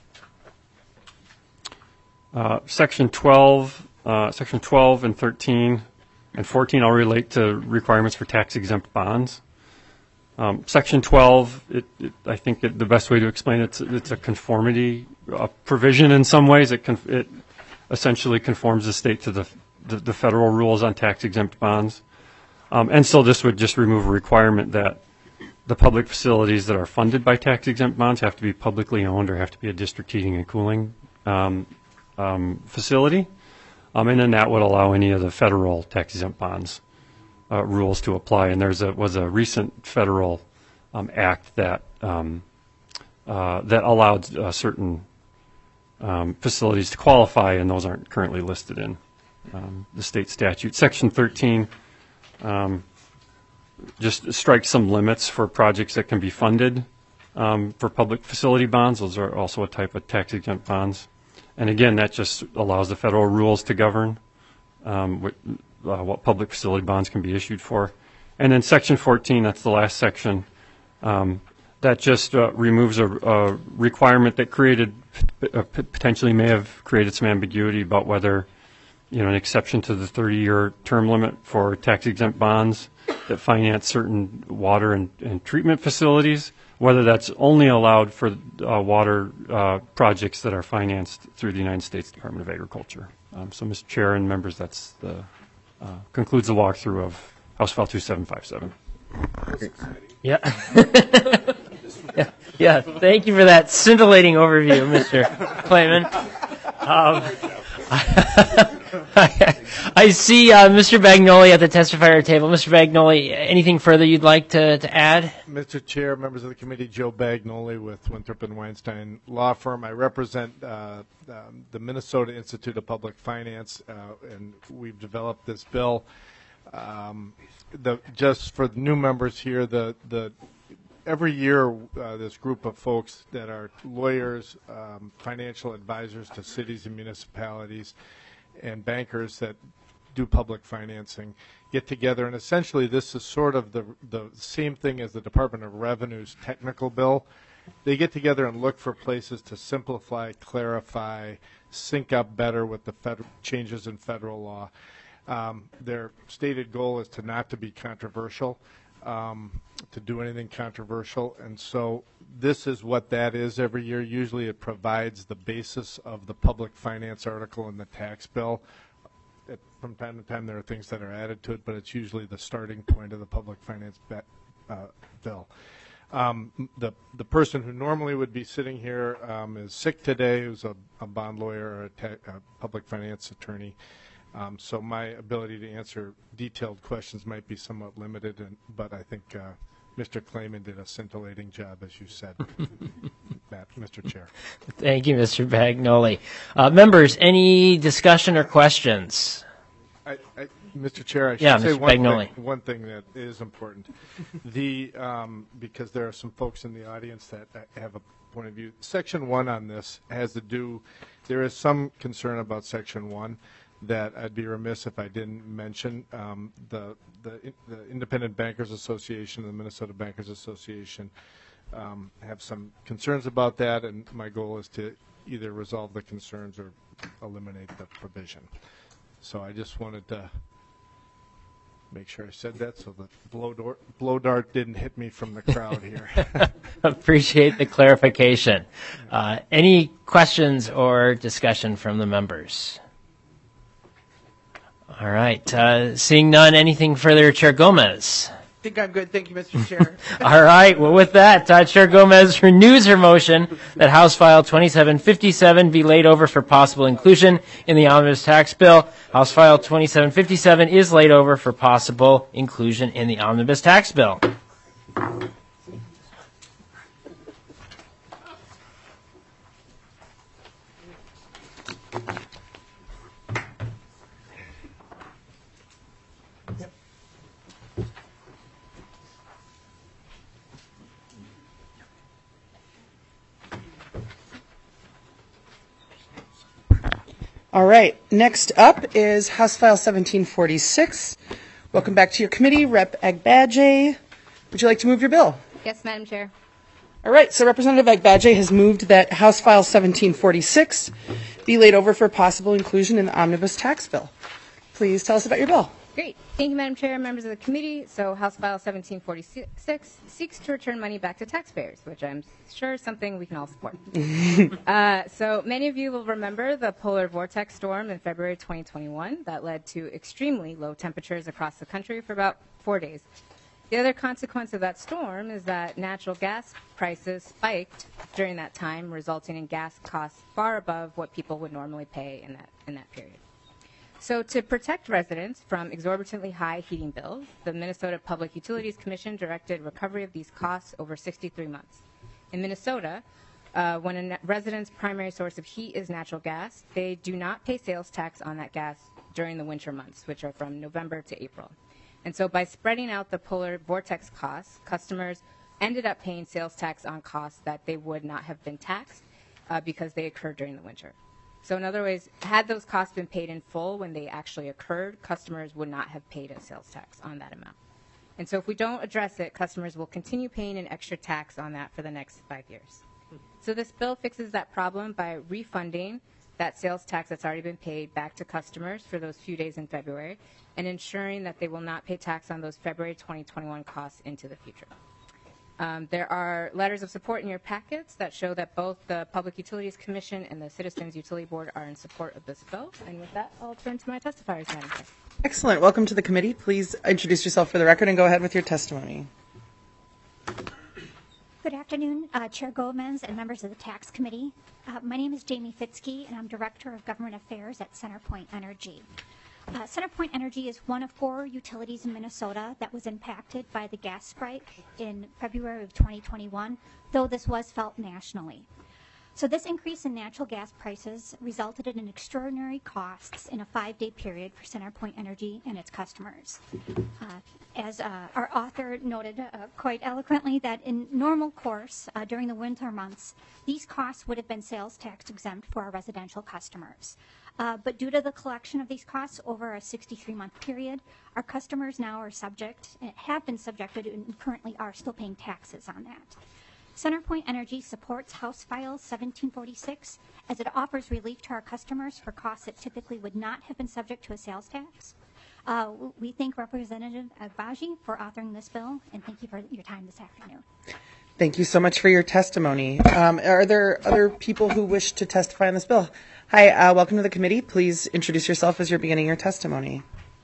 Uh, section twelve, uh, section twelve and thirteen and fourteen all relate to requirements for tax exempt bonds. Um, Section twelve, it, it, I think it, the best way to explain it, it's, it's a conformity uh, provision in some ways. It, conf- it essentially conforms the state to the, the, the federal rules on tax-exempt bonds. Um, and so this would just remove a requirement that the public facilities that are funded by tax-exempt bonds have to be publicly owned or have to be a district heating and cooling um, um, facility. Um, and then that would allow any of the federal tax-exempt bonds uh, rules to apply. And there was a recent federal um, act that um, uh, that allowed uh, certain um, facilities to qualify, and those aren't currently listed in um, the state statute. Section thirteen um, just strikes some limits for projects that can be funded um, for public facility bonds. Those are also a type of tax-exempt bonds. And again, that just allows the federal rules to govern um, what, uh, what public facility bonds can be issued for. And then Section fourteen, that's the last section, um, that just uh, removes a, a requirement that created, uh, potentially may have created some ambiguity about whether, you know, an exception to the thirty-year term limit for tax-exempt bonds that finance certain water and, and treatment facilities, whether that's only allowed for uh, water uh, projects that are financed through the United States Department of Agriculture. Um, so, Mister Chair and members, that's the uh, concludes the walkthrough of House File two seven five seven. Yeah. yeah. Yeah. Thank you for that scintillating overview, Mister Clayman. Um, I, I see uh, Mister Bagnoli at the testifier table. Mister Bagnoli, anything further you'd like to, to add? Mister Chair, members of the committee, Joe Bagnoli with Winthrop and Weinstein Law Firm. I represent uh, um, the Minnesota Institute of Public Finance, uh, and we've developed this bill. Um, the, just for the new members here, the, the every year uh, this group of folks that are lawyers, um, financial advisors to cities and municipalities, and bankers that do public financing get together, and essentially this is sort of the the same thing as the Department of Revenue's technical bill. They get together and look for places to simplify, clarify, sync up better with the federal changes in federal law. Um, their stated goal is to not to be controversial, um, to do anything controversial, and so this is what that is every year. Usually it provides the basis of the public finance article in the tax bill. It, from time to time there are things that are added to it, but it's usually the starting point of the public finance be, uh, bill. Um, the, the person who normally would be sitting here um, is sick today, who's a, a bond lawyer or a, ta- a public finance attorney. Um, so my ability to answer detailed questions might be somewhat limited, and, but I think uh, Mister Clayman did a scintillating job, as you said, Matt, Mister Chair. Thank you, Mister Bagnoli. Uh, members, any discussion or questions? I, I, Mister Chair, I should yeah, say Mister one Bagnoli. thing, one thing that is important. The um, because there are some folks in the audience that have a point of view. Section one on this has to do, there is some concern about Section one that I'd be remiss if I didn't mention. Um, the, the, the Independent Bankers Association, the Minnesota Bankers Association, um, have some concerns about that, and my goal is to either resolve the concerns or eliminate the provision. So I just wanted to make sure I said that so the blow, door, blow dart didn't hit me from the crowd here. Appreciate the clarification. Uh, any questions or discussion from the members? All right. Uh, seeing none, anything further, Chair Gomez? I think I'm good. Thank you, Mister Chair. All right. Well, with that, uh, Chair Gomez renews her motion that House File twenty-seven fifty-seven be laid over for possible inclusion in the omnibus tax bill. House File twenty-seven fifty-seven is laid over for possible inclusion in the omnibus tax bill. All right. Next up is House File seventeen forty-six. Welcome back to your committee. Representative Agbaje, would you like to move your bill? Yes, Madam Chair. All right. So Representative Agbaje has moved that House File seventeen forty-six be laid over for possible inclusion in the omnibus tax bill. Please tell us about your bill. Great. Thank you, Madam Chair and members of the committee. So House File seventeen forty-six seeks to return money back to taxpayers, which I'm sure is something we can all support. uh, so many of you will remember the polar vortex storm in February twenty twenty-one that led to extremely low temperatures across the country for about four days. The other consequence of that storm is that natural gas prices spiked during that time, resulting in gas costs far above what people would normally pay in that, in that period. So to protect residents from exorbitantly high heating bills, the Minnesota Public Utilities Commission directed recovery of these costs over sixty-three months. In Minnesota, uh, when a resident's primary source of heat is natural gas, they do not pay sales tax on that gas during the winter months, which are from November to April. And so by spreading out the polar vortex costs, customers ended up paying sales tax on costs that they would not have been taxed uh, because they occurred during the winter. So in other ways, had those costs been paid in full when they actually occurred, customers would not have paid a sales tax on that amount. And so if we don't address it, customers will continue paying an extra tax on that for the next five years. So this bill fixes that problem by refunding that sales tax that's already been paid back to customers for those few days in February and ensuring that they will not pay tax on those February twenty twenty-one costs into the future. Um, there are letters of support in your packets that show that both the Public Utilities Commission and the Citizens Utility Board are in support of this bill. And with that, I'll turn to my testifiers, Madam Chair. Excellent. Welcome to the committee. Please introduce yourself for the record and go ahead with your testimony. Good afternoon, uh, Chair Gomez and members of the Tax Committee. Uh, my name is Jamie Fitzke, and I'm Director of Government Affairs at CenterPoint Energy. Uh, CenterPoint Energy is one of four utilities in Minnesota that was impacted by the gas spike in February of twenty twenty-one, though this was felt nationally. So this increase in natural gas prices resulted in extraordinary costs in a five-day period for CenterPoint Energy and its customers. Uh, as uh, our author noted uh, quite eloquently, that in normal course uh, during the winter months, these costs would have been sales tax exempt for our residential customers. Uh, but due to the collection of these costs over a sixty-three month period, our customers now are subject, have been subjected, and currently are still paying taxes on that. CenterPoint Energy supports House File seventeen forty-six as it offers relief to our customers for costs that typically would not have been subject to a sales tax. Uh, we thank Representative Agbaji for authoring this bill, and thank you for your time this afternoon. Thank you so much for your testimony. Um, are there other people who wish to testify on this bill? Hi, uh, welcome to the committee. Please introduce yourself as you're beginning your testimony.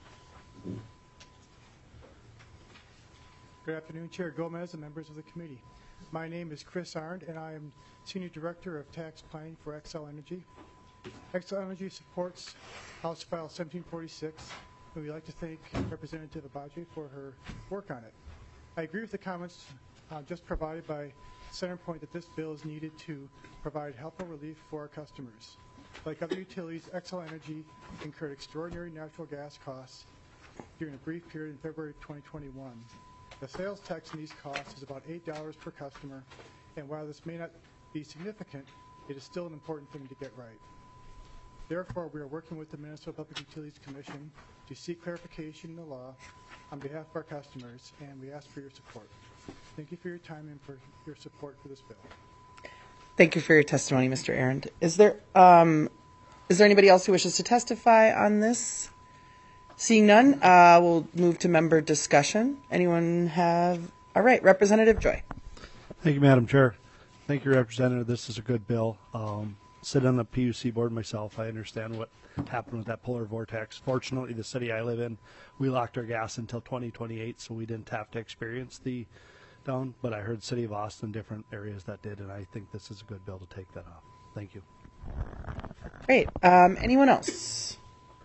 Good afternoon, Chair Gomez and members of the committee. My name is Chris Arndt, and I am Senior Director of Tax Planning for Xcel Energy. Xcel Energy supports House File seventeen forty-six, and we'd like to thank Representative Agbaji for her work on it. I agree with the comments uh, just provided by CenterPoint that this bill is needed to provide helpful relief for our customers. Like other utilities, Xcel Energy incurred extraordinary natural gas costs during a brief period in February twenty twenty-one. The sales tax on these costs is about eight dollars per customer, and while this may not be significant, it is still an important thing to get right. Therefore, we are working with the Minnesota Public Utilities Commission to seek clarification in the law on behalf of our customers, and we ask for your support. Thank you for your time and for your support for this bill. Thank you for your testimony, Mister Arndt. Is there um, is there anybody else who wishes to testify on this? Seeing none, uh, we'll move to member discussion. Anyone have? All right, Representative Joy. Thank you, Madam Chair. Thank you, Representative. This is a good bill. Um, sit on the P U C board myself. I understand what happened with that polar vortex. Fortunately, the city I live in, we locked our gas until twenty twenty-eight, so we didn't have to experience the down. But I heard City of Austin, different areas that did, and I think this is a good bill to take that off. Thank you. Great. Um, anyone else?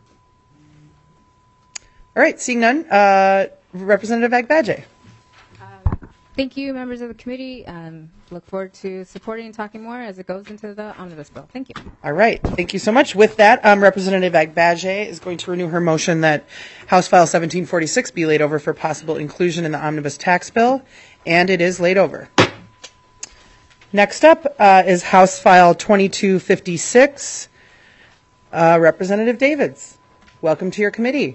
All right, seeing none, uh, Representative Agbaji. Thank you, members of the committee. Um, look forward to supporting and talking more as it goes into the omnibus bill. Thank you. All right, thank you so much. With that, um, Representative Agbaji is going to renew her motion that House File seventeen forty-six be laid over for possible inclusion in the omnibus tax bill, and it is laid over. Next up uh, is House File twenty-two fifty-six. Uh, Representative Davids, welcome to your committee.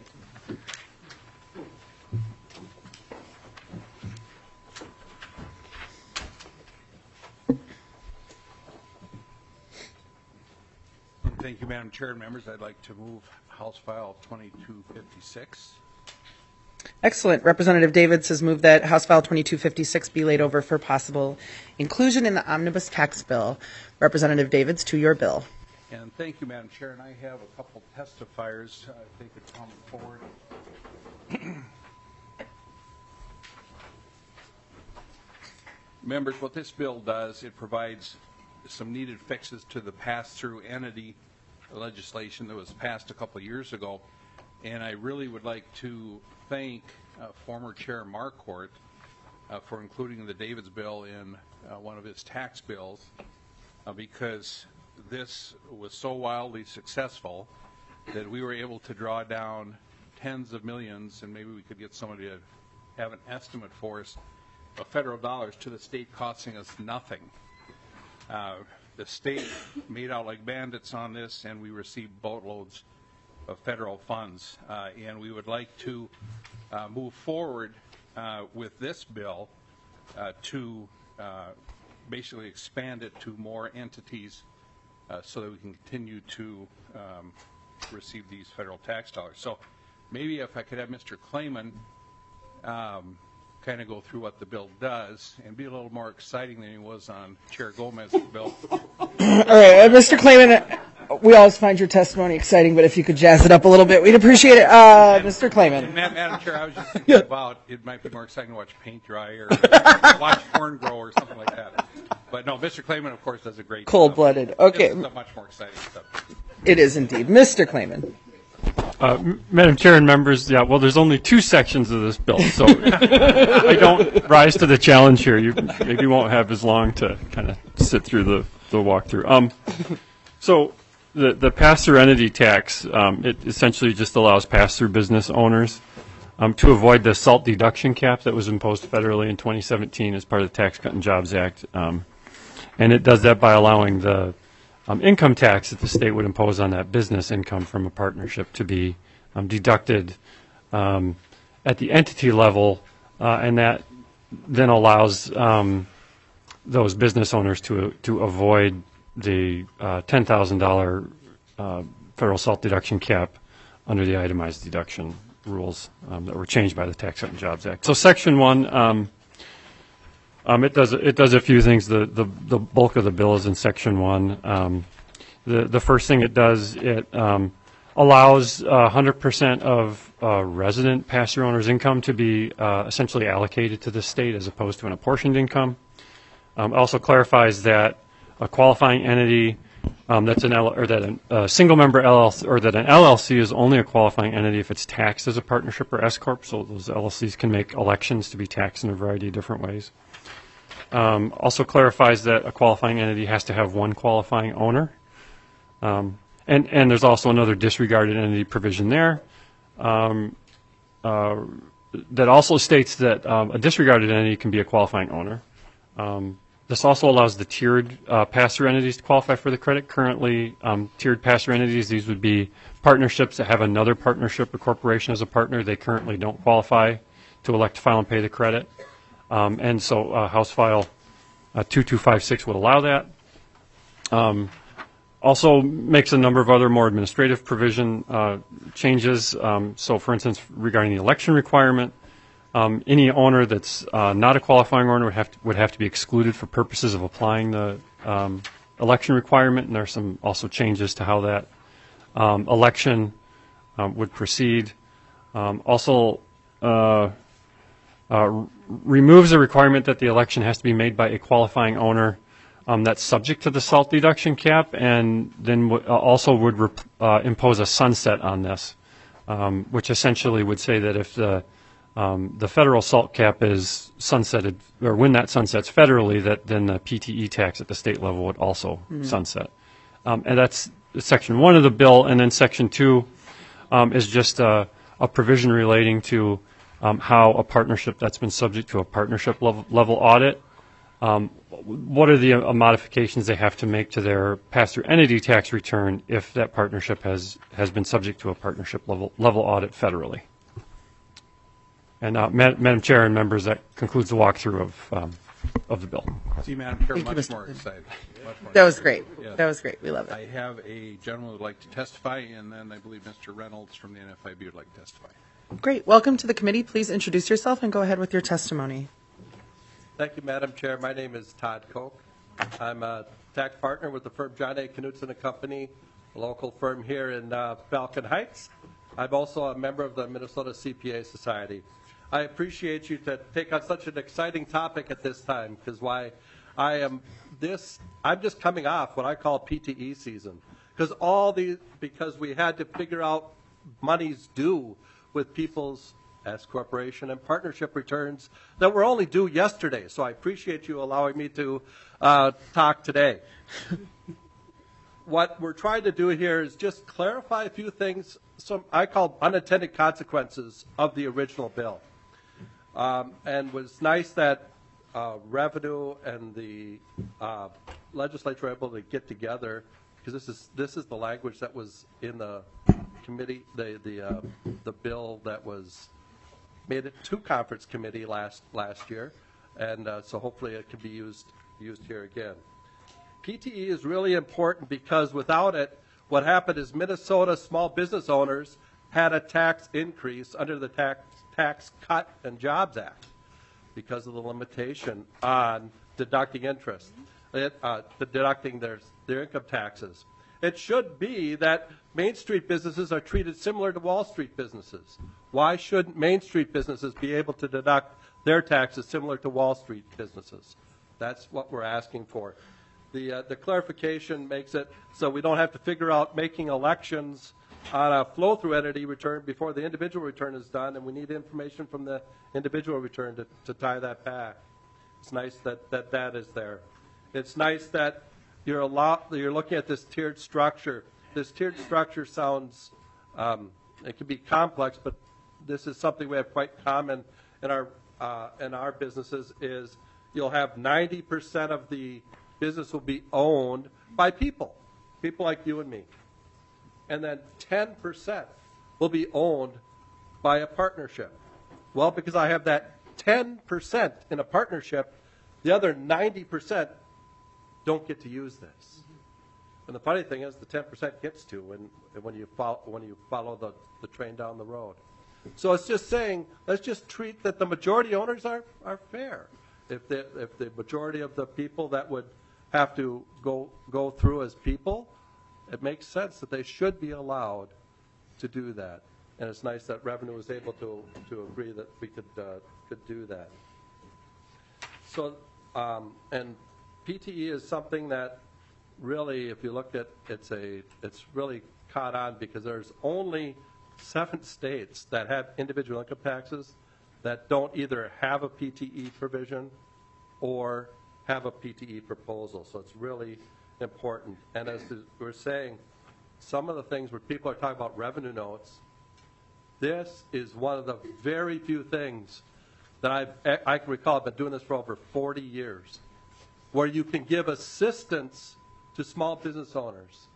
Thank you, Madam Chair and members. I'd like to move House File twenty-two fifty-six. Excellent. Representative Davids has moved that House File twenty-two fifty-six be laid over for possible inclusion in the omnibus tax bill. Representative Davids, to your bill. And thank you, Madam Chair. And I have a couple testifiers. Uh, if they could come forward. Members, what this bill does, it provides some needed fixes to the pass-through entity legislation that was passed a couple of years ago. And I really would like to thank uh, former Chair Marquardt uh, for including the Davids bill in uh, one of his tax bills uh, because this was so wildly successful that we were able to draw down tens of millions, and maybe we could get somebody to have an estimate for us of federal dollars to the state costing us nothing. Uh, the state made out like bandits on this, and we received boatloads of federal funds. Uh, and we would like to uh, move forward uh, with this bill uh, to uh, basically expand it to more entities uh, so that we can continue to um, receive these federal tax dollars. So maybe if I could have Mister Clayman um, kind of go through what the bill does and be a little more exciting than he was on Chair Gomez's bill. All right, uh, Mister Clayman, we always find your testimony exciting, but if you could jazz it up a little bit, we'd appreciate it. Uh, Mister Clayman. Madam Chair, I was just thinking about it might be more exciting to watch paint dry or watch corn grow or something like that. But no, Mister Clayman, of course, does a great Cold-blooded. job. Okay. This is much more exciting stuff. It is indeed. Mister Clayman. Uh, M- Madam Chair and members, yeah, well, there's only two sections of this bill, so I don't rise to the challenge here. You maybe won't have as long to kind of sit through the, the walkthrough. Um, so the, the pass-through entity tax, um, it essentially just allows pass-through business owners um, to avoid the SALT deduction cap that was imposed federally in twenty seventeen as part of the Tax Cut and Jobs Act. Um, and it does that by allowing the Um, income tax that the state would impose on that business income from a partnership to be um, deducted um, at the entity level, uh, and that then allows um, those business owners to to avoid the uh, ten thousand dollars uh, federal SALT deduction cap under the itemized deduction rules um, that were changed by the Tax Cut and Jobs Act. So Section one. Um, Um, it does it does a few things. The, the, the bulk of the bill is in Section one. Um, the the first thing it does, it um, allows uh, one hundred percent of uh, resident pass-through owners' income to be uh, essentially allocated to the state as opposed to an apportioned income. Um, also clarifies that a qualifying entity um, that's an L, or that a single-member L L C or that an L L C is only a qualifying entity if it's taxed as a partnership or S corp. So those L L Cs can make elections to be taxed in a variety of different ways. Um, also clarifies that a qualifying entity has to have one qualifying owner. Um, and, and there's also another disregarded entity provision there um, uh, that also states that um, a disregarded entity can be a qualifying owner. Um, this also allows the tiered uh, pass-through entities to qualify for the credit. Currently, um, tiered pass-through entities, these would be partnerships that have another partnership or corporation as a partner. They currently don't qualify to elect to file and pay the credit. Um, and so uh, House File uh, two two five six would allow that. Um, also makes a number of other more administrative provision uh, changes. Um, so, for instance, regarding the election requirement, um, any owner that's uh, not a qualifying owner would have to, would have to be excluded for purposes of applying the um, election requirement. And there are some also changes to how that um, election um, would proceed. Um, also. Uh, Uh, removes the requirement that the election has to be made by a qualifying owner um, that's subject to the SALT deduction cap, and then w- uh, also would rep- uh, impose a sunset on this, um, which essentially would say that if the um, the federal SALT cap is sunsetted, or when that sunsets federally, that then the P T E tax at the state level would also Mm. sunset. Um, and that's Section one of the bill, and then Section two um, is just a, a provision relating to Um, how a partnership that's been subject to a partnership level, level audit, um, what are the uh, modifications they have to make to their pass-through entity tax return if that partnership has, has been subject to a partnership level, level audit federally. And uh, Madam Madam Chair and members, that concludes the walkthrough of, um, of the bill. See, Madam Chair, Thank you, much Mister more excited. Much more That was excited. great. Yes. That was great. We love it. I have a gentleman who would like to testify, and then I believe Mister Reynolds from the N F I B would like to testify. Great. Welcome to the committee. Please introduce yourself and go ahead with your testimony. Thank you, Madam Chair. My name is Todd Koch. I'm a tax partner with the firm John A. Knutson and Company, a local firm here in uh, Falcon Heights. I'm also a member of the Minnesota C P A Society. I appreciate you to take on such an exciting topic at this time, because why I am this, I'm just coming off what I call P T E season, because all these, because we had to figure out monies due with people's S corporation and partnership returns that were only due yesterday. So I appreciate you allowing me to uh, talk today. What we're trying to do here is just clarify a few things, some I call unintended consequences of the original bill. Um, and it was nice that uh, revenue and the uh, legislature were able to get together, because this is this is the language that was in the committee, the the uh, the bill that was made it to conference committee last last year, and uh, so hopefully it can be used used here again. P T E is really important because without it, what happened is Minnesota small business owners had a tax increase under the Tax Tax Cut and Jobs Act because of the limitation on deducting interest, it, uh, deducting their their income taxes. It should be that Main Street businesses are treated similar to Wall Street businesses. Why shouldn't Main Street businesses be able to deduct their taxes similar to Wall Street businesses? That's what we're asking for. The, uh, the clarification makes it so we don't have to figure out making elections on a flow-through entity return before the individual return is done, and we need information from the individual return to, to tie that back. It's nice that, that that is there. It's nice that you're, a lot, you're looking at this tiered structure. This tiered structure sounds, um, it can be complex, but this is something we have quite common in our, uh, in our businesses is you'll have ninety percent of the business will be owned by people, people like you and me. And then ten percent will be owned by a partnership. Well, because I have that ten percent in a partnership, the other ninety percent don't get to use this. And the funny thing is the ten percent gets to when, when you follow, when you follow the, the train down the road. So it's just saying, let's just treat that the majority owners are, are fair. If the, if the majority of the people that would have to go, go through as people, it makes sense that they should be allowed to do that. And it's nice that revenue was able to, to agree that we could, uh, could do that. So, um, and P T E is something that really, if you look at, it's a, it's really caught on because there's only seven states that have individual income taxes that don't either have a P T E provision or have a P T E proposal. So it's really important. And as we're saying, some of the things where people are talking about revenue notes, this is one of the very few things that I've, I can recall. I've been doing this for over forty years, where you can give assistance to small business owners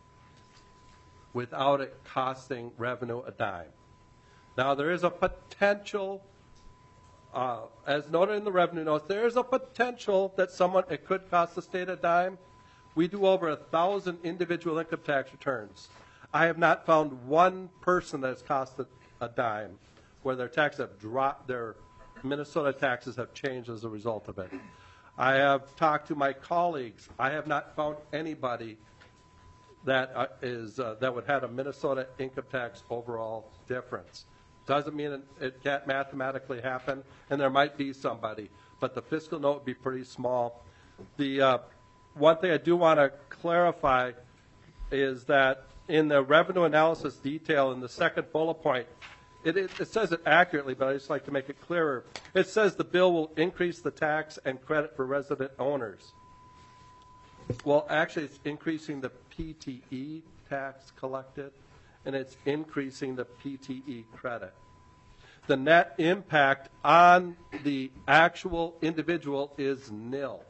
without it costing revenue a dime. Now, there is a potential, uh, as noted in the revenue notes, there is a potential that someone, it could cost the state a dime. We do over a thousand individual income tax returns. I have not found one person that has costed a dime where their taxes have dropped, their Minnesota taxes have changed as a result of it. I have talked to my colleagues. I have not found anybody that uh, is uh, that would have a Minnesota income tax overall difference. Doesn't mean it, it can't mathematically happen, and there might be somebody, but the fiscal note would be pretty small. The uh, one thing I do want to clarify is that in the revenue analysis detail in the second bullet point, It, it, it says it accurately, but I just like to make it clearer. It says the bill will increase the tax and credit for resident owners. Well, actually, it's increasing the P T E tax collected, and it's increasing the P T E credit. The net impact on the actual individual is nil.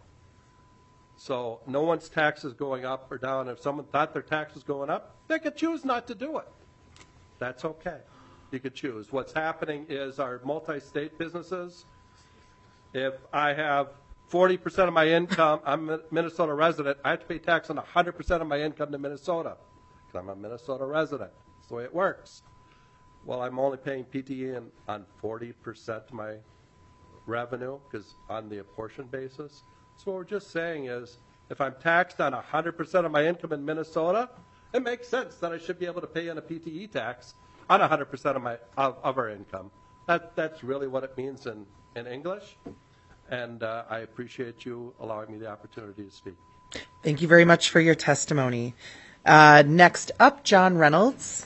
So no one's tax is going up or down. If someone thought their tax was going up, they could choose not to do it. That's okay. You could choose. What's happening is our multi-state businesses, if I have forty percent of my income, I'm a Minnesota resident, I have to pay tax on one hundred percent of my income to Minnesota because I'm a Minnesota resident. That's the way it works. Well, I'm only paying P T E in, on forty percent of my revenue, because on the apportion basis. So what we're just saying is, if I'm taxed on one hundred percent of my income in Minnesota, it makes sense that I should be able to pay in a P T E tax on one hundred percent of my of, of our income. That that's really what it means in, in English, and uh, I appreciate you allowing me the opportunity to speak. Thank you very much for your testimony. Uh, next up, John Reynolds.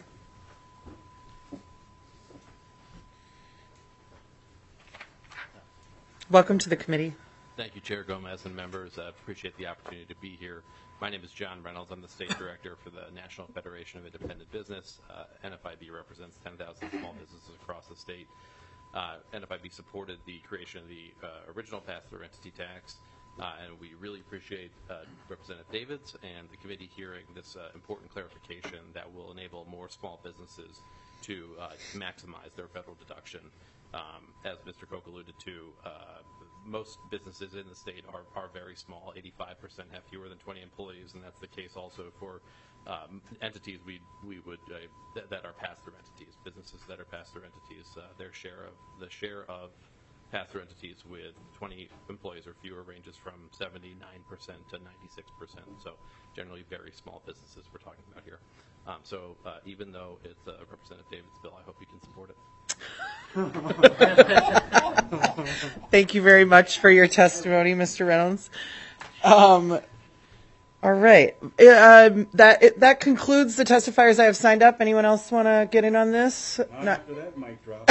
Welcome to the committee. Thank you, Chair Gomez and members. I appreciate the opportunity to be here. My name is John Reynolds. I'm the State Director for the National Federation of Independent Business. Uh, N F I B represents ten thousand small businesses across the state. Uh, N F I B supported the creation of the uh, original pass-through entity tax, uh, and we really appreciate uh, Representative Davids and the committee hearing this uh, important clarification that will enable more small businesses to uh, maximize their federal deduction. Um, as Mister Koch alluded to, uh, most businesses in the state are, are very small. eighty-five percent have fewer than twenty employees, and that's the case also for um, entities we we would uh, th- that are pass-through entities. Businesses that are pass-through entities, uh, their share of the share of pass-through entities with twenty employees or fewer ranges from seventy-nine percent to ninety-six percent. So generally, very small businesses we're talking about here. Um, so uh, even though it's uh, Representative David's bill, I hope you can support it. Thank you very much for your testimony, Mister Reynolds. Um, all right. Uh, that it, that concludes the testifiers I have signed up. Anyone else want to get in on this? Not after that mic drop.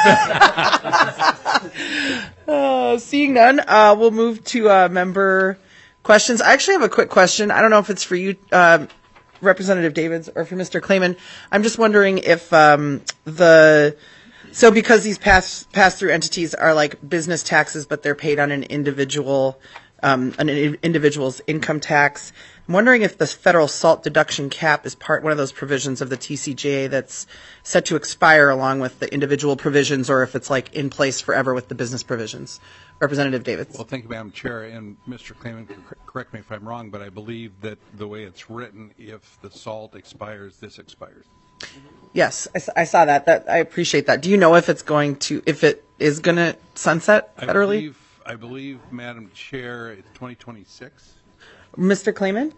uh, seeing none, uh, we'll move to uh, member questions. I actually have a quick question. I don't know if it's for you, uh, Representative Davids, or for Mister Clayman. I'm just wondering if um, the so because these pass pass through entities are like business taxes, but they're paid on an individual um, an individual's income tax. I'm wondering if the federal SALT deduction cap is part one of those provisions of the T C J A that's set to expire along with the individual provisions, or if it's like in place forever with the business provisions. Representative Davids. Well, thank you, Madam Chair. And Mister Clayman, correct me if I'm wrong, but I believe that the way it's written, if the SALT expires, this expires. Yes, I, I saw that. That I appreciate that. Do you know if it's going to, if it is going to sunset federally? I believe, I believe, Madam Chair, it's twenty twenty-six. Mister Clayman?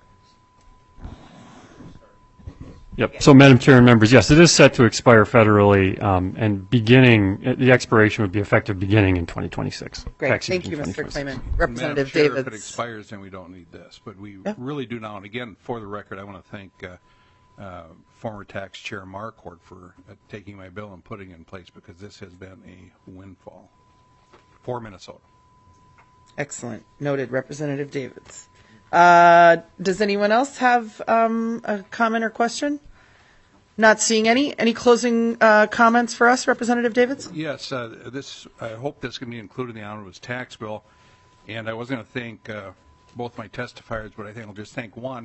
Yep. So, Madam Chair and members, yes, it is set to expire federally, um, and beginning, the expiration would be effective beginning in twenty twenty-six. Great. Thank you, Mister Clayman. Representative Madam Chair, Davids. if it expires, then we don't need this. But we Yeah. really do now. And again, for the record, I want to thank uh, uh, former Tax Chair Marquardt for uh, taking my bill and putting it in place, because this has been a windfall for Minnesota. Excellent. Noted, Representative Davids. Uh, does anyone else have um, a comment or question? Not seeing any. Any closing uh, comments for us, Representative Davids? Yes, uh, this. I hope this can be included in the omnibus tax bill. And I was going to thank uh, both my testifiers, but I think I'll just thank one.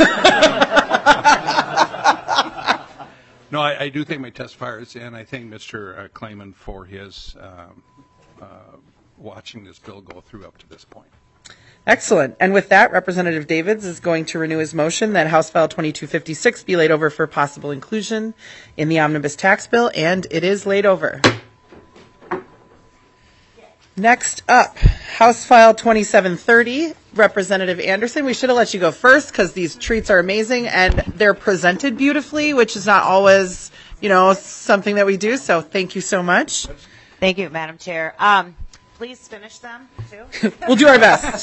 No, I, I do thank my testifiers, and I thank Mister Clayman for his um, uh, watching this bill go through up to this point. Excellent. And with that, Representative Davids is going to renew his motion that House File twenty-two fifty-six be laid over for possible inclusion in the omnibus tax bill, and it is laid over. Next up, House File twenty-seven thirty, Representative Anderson. We should have let you go first because these treats are amazing and they're presented beautifully, which is not always, you know, something that we do. So thank you so much. Thank you, Madam Chair. Um, please finish them, too. We'll do our best.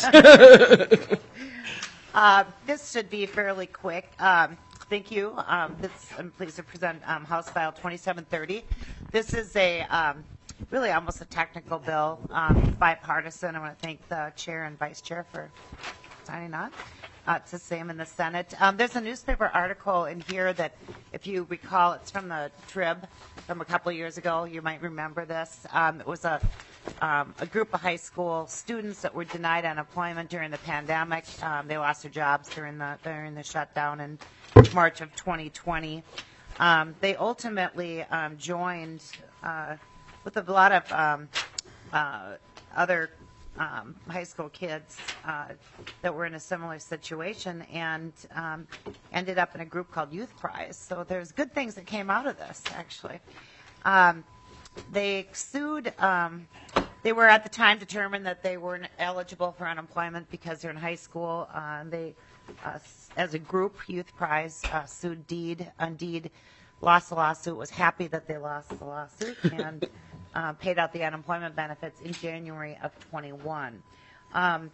uh, this should be fairly quick. Um, thank you. Um, this, I'm pleased to present um, House File twenty-seven thirty. This is a um, really almost a technical bill, um, bipartisan. I want to thank the chair and vice chair for signing on. Uh, it's the same in the Senate. Um, there's a newspaper article in here that, if you recall, it's from the Trib from a couple of years ago. You might remember this. Um, it was a, um, a group of high school students that were denied unemployment during the pandemic. Um, they lost their jobs during the during the shutdown in March of twenty twenty. Um, they ultimately um, joined uh, with a lot of um, uh, other um, high school kids uh, that were in a similar situation and um, ended up in a group called Youth Prize. So there's good things that came out of this, actually. Um, they sued, um, they were at the time determined that they weren't eligible for unemployment because they're in high school. Uh, they, uh, as a group, Youth Prize uh, sued Deed. Indeed lost the lawsuit, was happy that they lost the lawsuit, and uh, paid out the unemployment benefits in January of twenty-one. Um,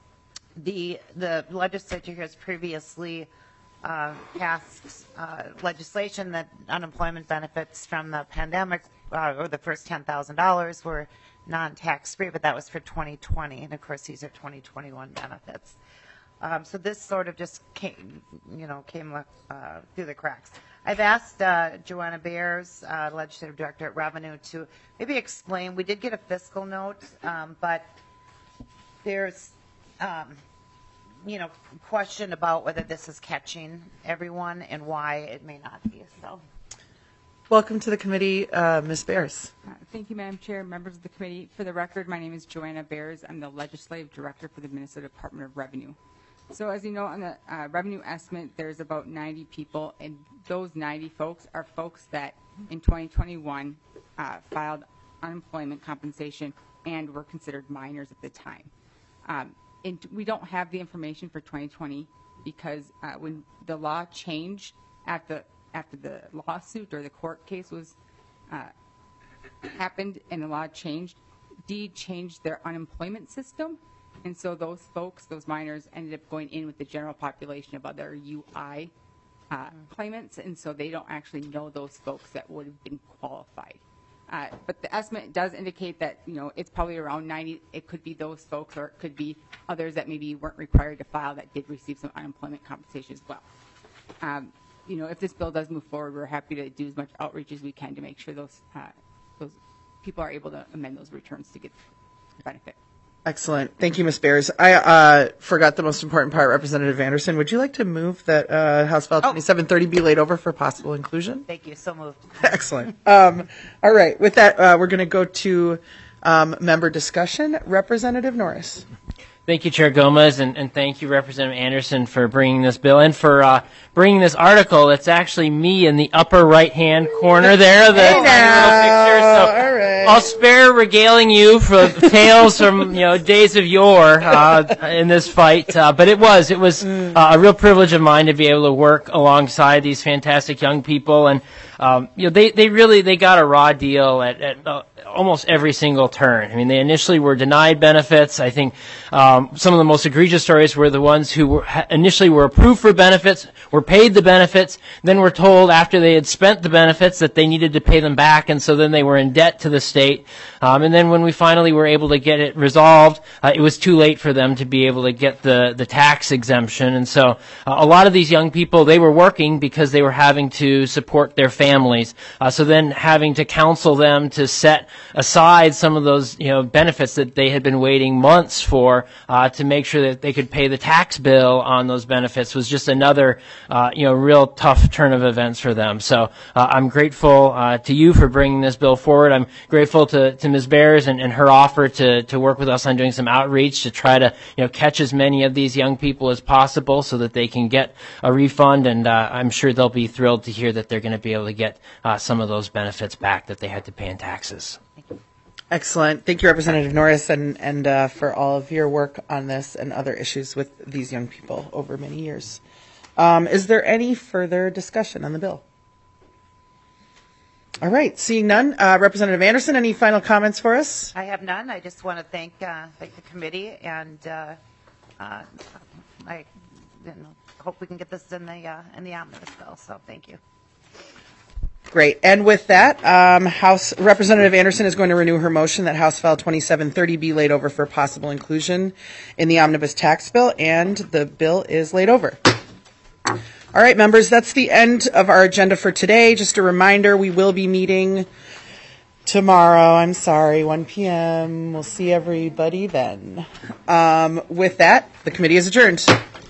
the the legislature has previously uh, passed uh, legislation that unemployment benefits from the pandemic, uh, or the first ten thousand dollars, were non-tax free, but that was for twenty twenty, and of course these are twenty twenty-one benefits. Um, so this sort of just came, you know, came uh, through the cracks. I've asked uh, Joanna Bears, uh, Legislative Director at Revenue, to maybe explain. We did get a fiscal note, um, but there's, um, you know, question about whether this is catching everyone and why it may not be. So, welcome to the committee, uh, Miz Bears. Uh, thank you, Madam Chair, members of the committee. For the record, my name is Joanna Bears. I'm the Legislative Director for the Minnesota Department of Revenue. So as you know, on the uh, revenue estimate, there's about ninety people, and those ninety folks are folks that in twenty twenty-one uh, filed unemployment compensation and were considered minors at the time. Um, and we don't have the information for twenty twenty because uh, when the law changed after, after the lawsuit or the court case was uh, happened and the law changed, Deed changed their unemployment system. And so those folks, those minors, ended up going in with the general population of other U I uh, claimants, and so they don't actually know those folks that would have been qualified. Uh, but the estimate does indicate that, you know, it's probably around ninety. It could be those folks, or it could be others that maybe weren't required to file that did receive some unemployment compensation as well. Um, you know, if this bill does move forward, we're happy to do as much outreach as we can to make sure those uh, those people are able to amend those returns to get the benefit. Excellent. Thank you, Miz Bears. I uh, forgot the most important part. Representative Anderson, would you like to move that uh, House File twenty-seven thirty be laid over for possible inclusion? Thank you. So moved. Excellent. Um, all right. With that, uh, we're going to go to um, member discussion. Representative Norris. Thank you, Chair Gomez, and, and thank you, Representative Anderson, for bringing this bill and for uh, bringing this article. It's actually me in the upper right-hand corner there of the hey now. picture. So all right. I'll spare regaling you for tales from you know days of yore uh, in this fight. Uh, but it was it was uh, a real privilege of mine to be able to work alongside these fantastic young people, and um, you know they they really they got a raw deal at. at uh, almost every single turn. I mean, they initially were denied benefits. I think um, some of the most egregious stories were the ones who were, initially were approved for benefits, were paid the benefits, then were told after they had spent the benefits that they needed to pay them back, and so then they were in debt to the state. Um, and then when we finally were able to get it resolved, uh, it was too late for them to be able to get the, the tax exemption. And so uh, a lot of these young people, they were working because they were having to support their families. Uh, so then having to counsel them to set aside some of those, you know, benefits that they had been waiting months for uh, to make sure that they could pay the tax bill on those benefits was just another, uh, you know, real tough turn of events for them. So uh, I'm grateful uh, to you for bringing this bill forward. I'm grateful to, to Miz Bears and, and her offer to, to work with us on doing some outreach to try to, you know, catch as many of these young people as possible so that they can get a refund. And uh, I'm sure they'll be thrilled to hear that they're going to be able to get uh, some of those benefits back that they had to pay in taxes. Excellent. Thank you, Representative Norris, and, and uh, for all of your work on this and other issues with these young people over many years. Um, is there any further discussion on the bill? All right. Seeing none, uh, Representative Anderson, any final comments for us? I have none. I just want to thank uh, thank the committee, and uh, uh, I you know, hope we can get this in the uh, in the omnibus bill. So thank you. Great. And with that, um, House Representative Anderson is going to renew her motion that House File twenty-seven thirty be laid over for possible inclusion in the omnibus tax bill, and the bill is laid over. All right, members, that's the end of our agenda for today. Just a reminder, we will be meeting tomorrow. I'm sorry, one p.m. We'll see everybody then. Um, with that, the committee is adjourned.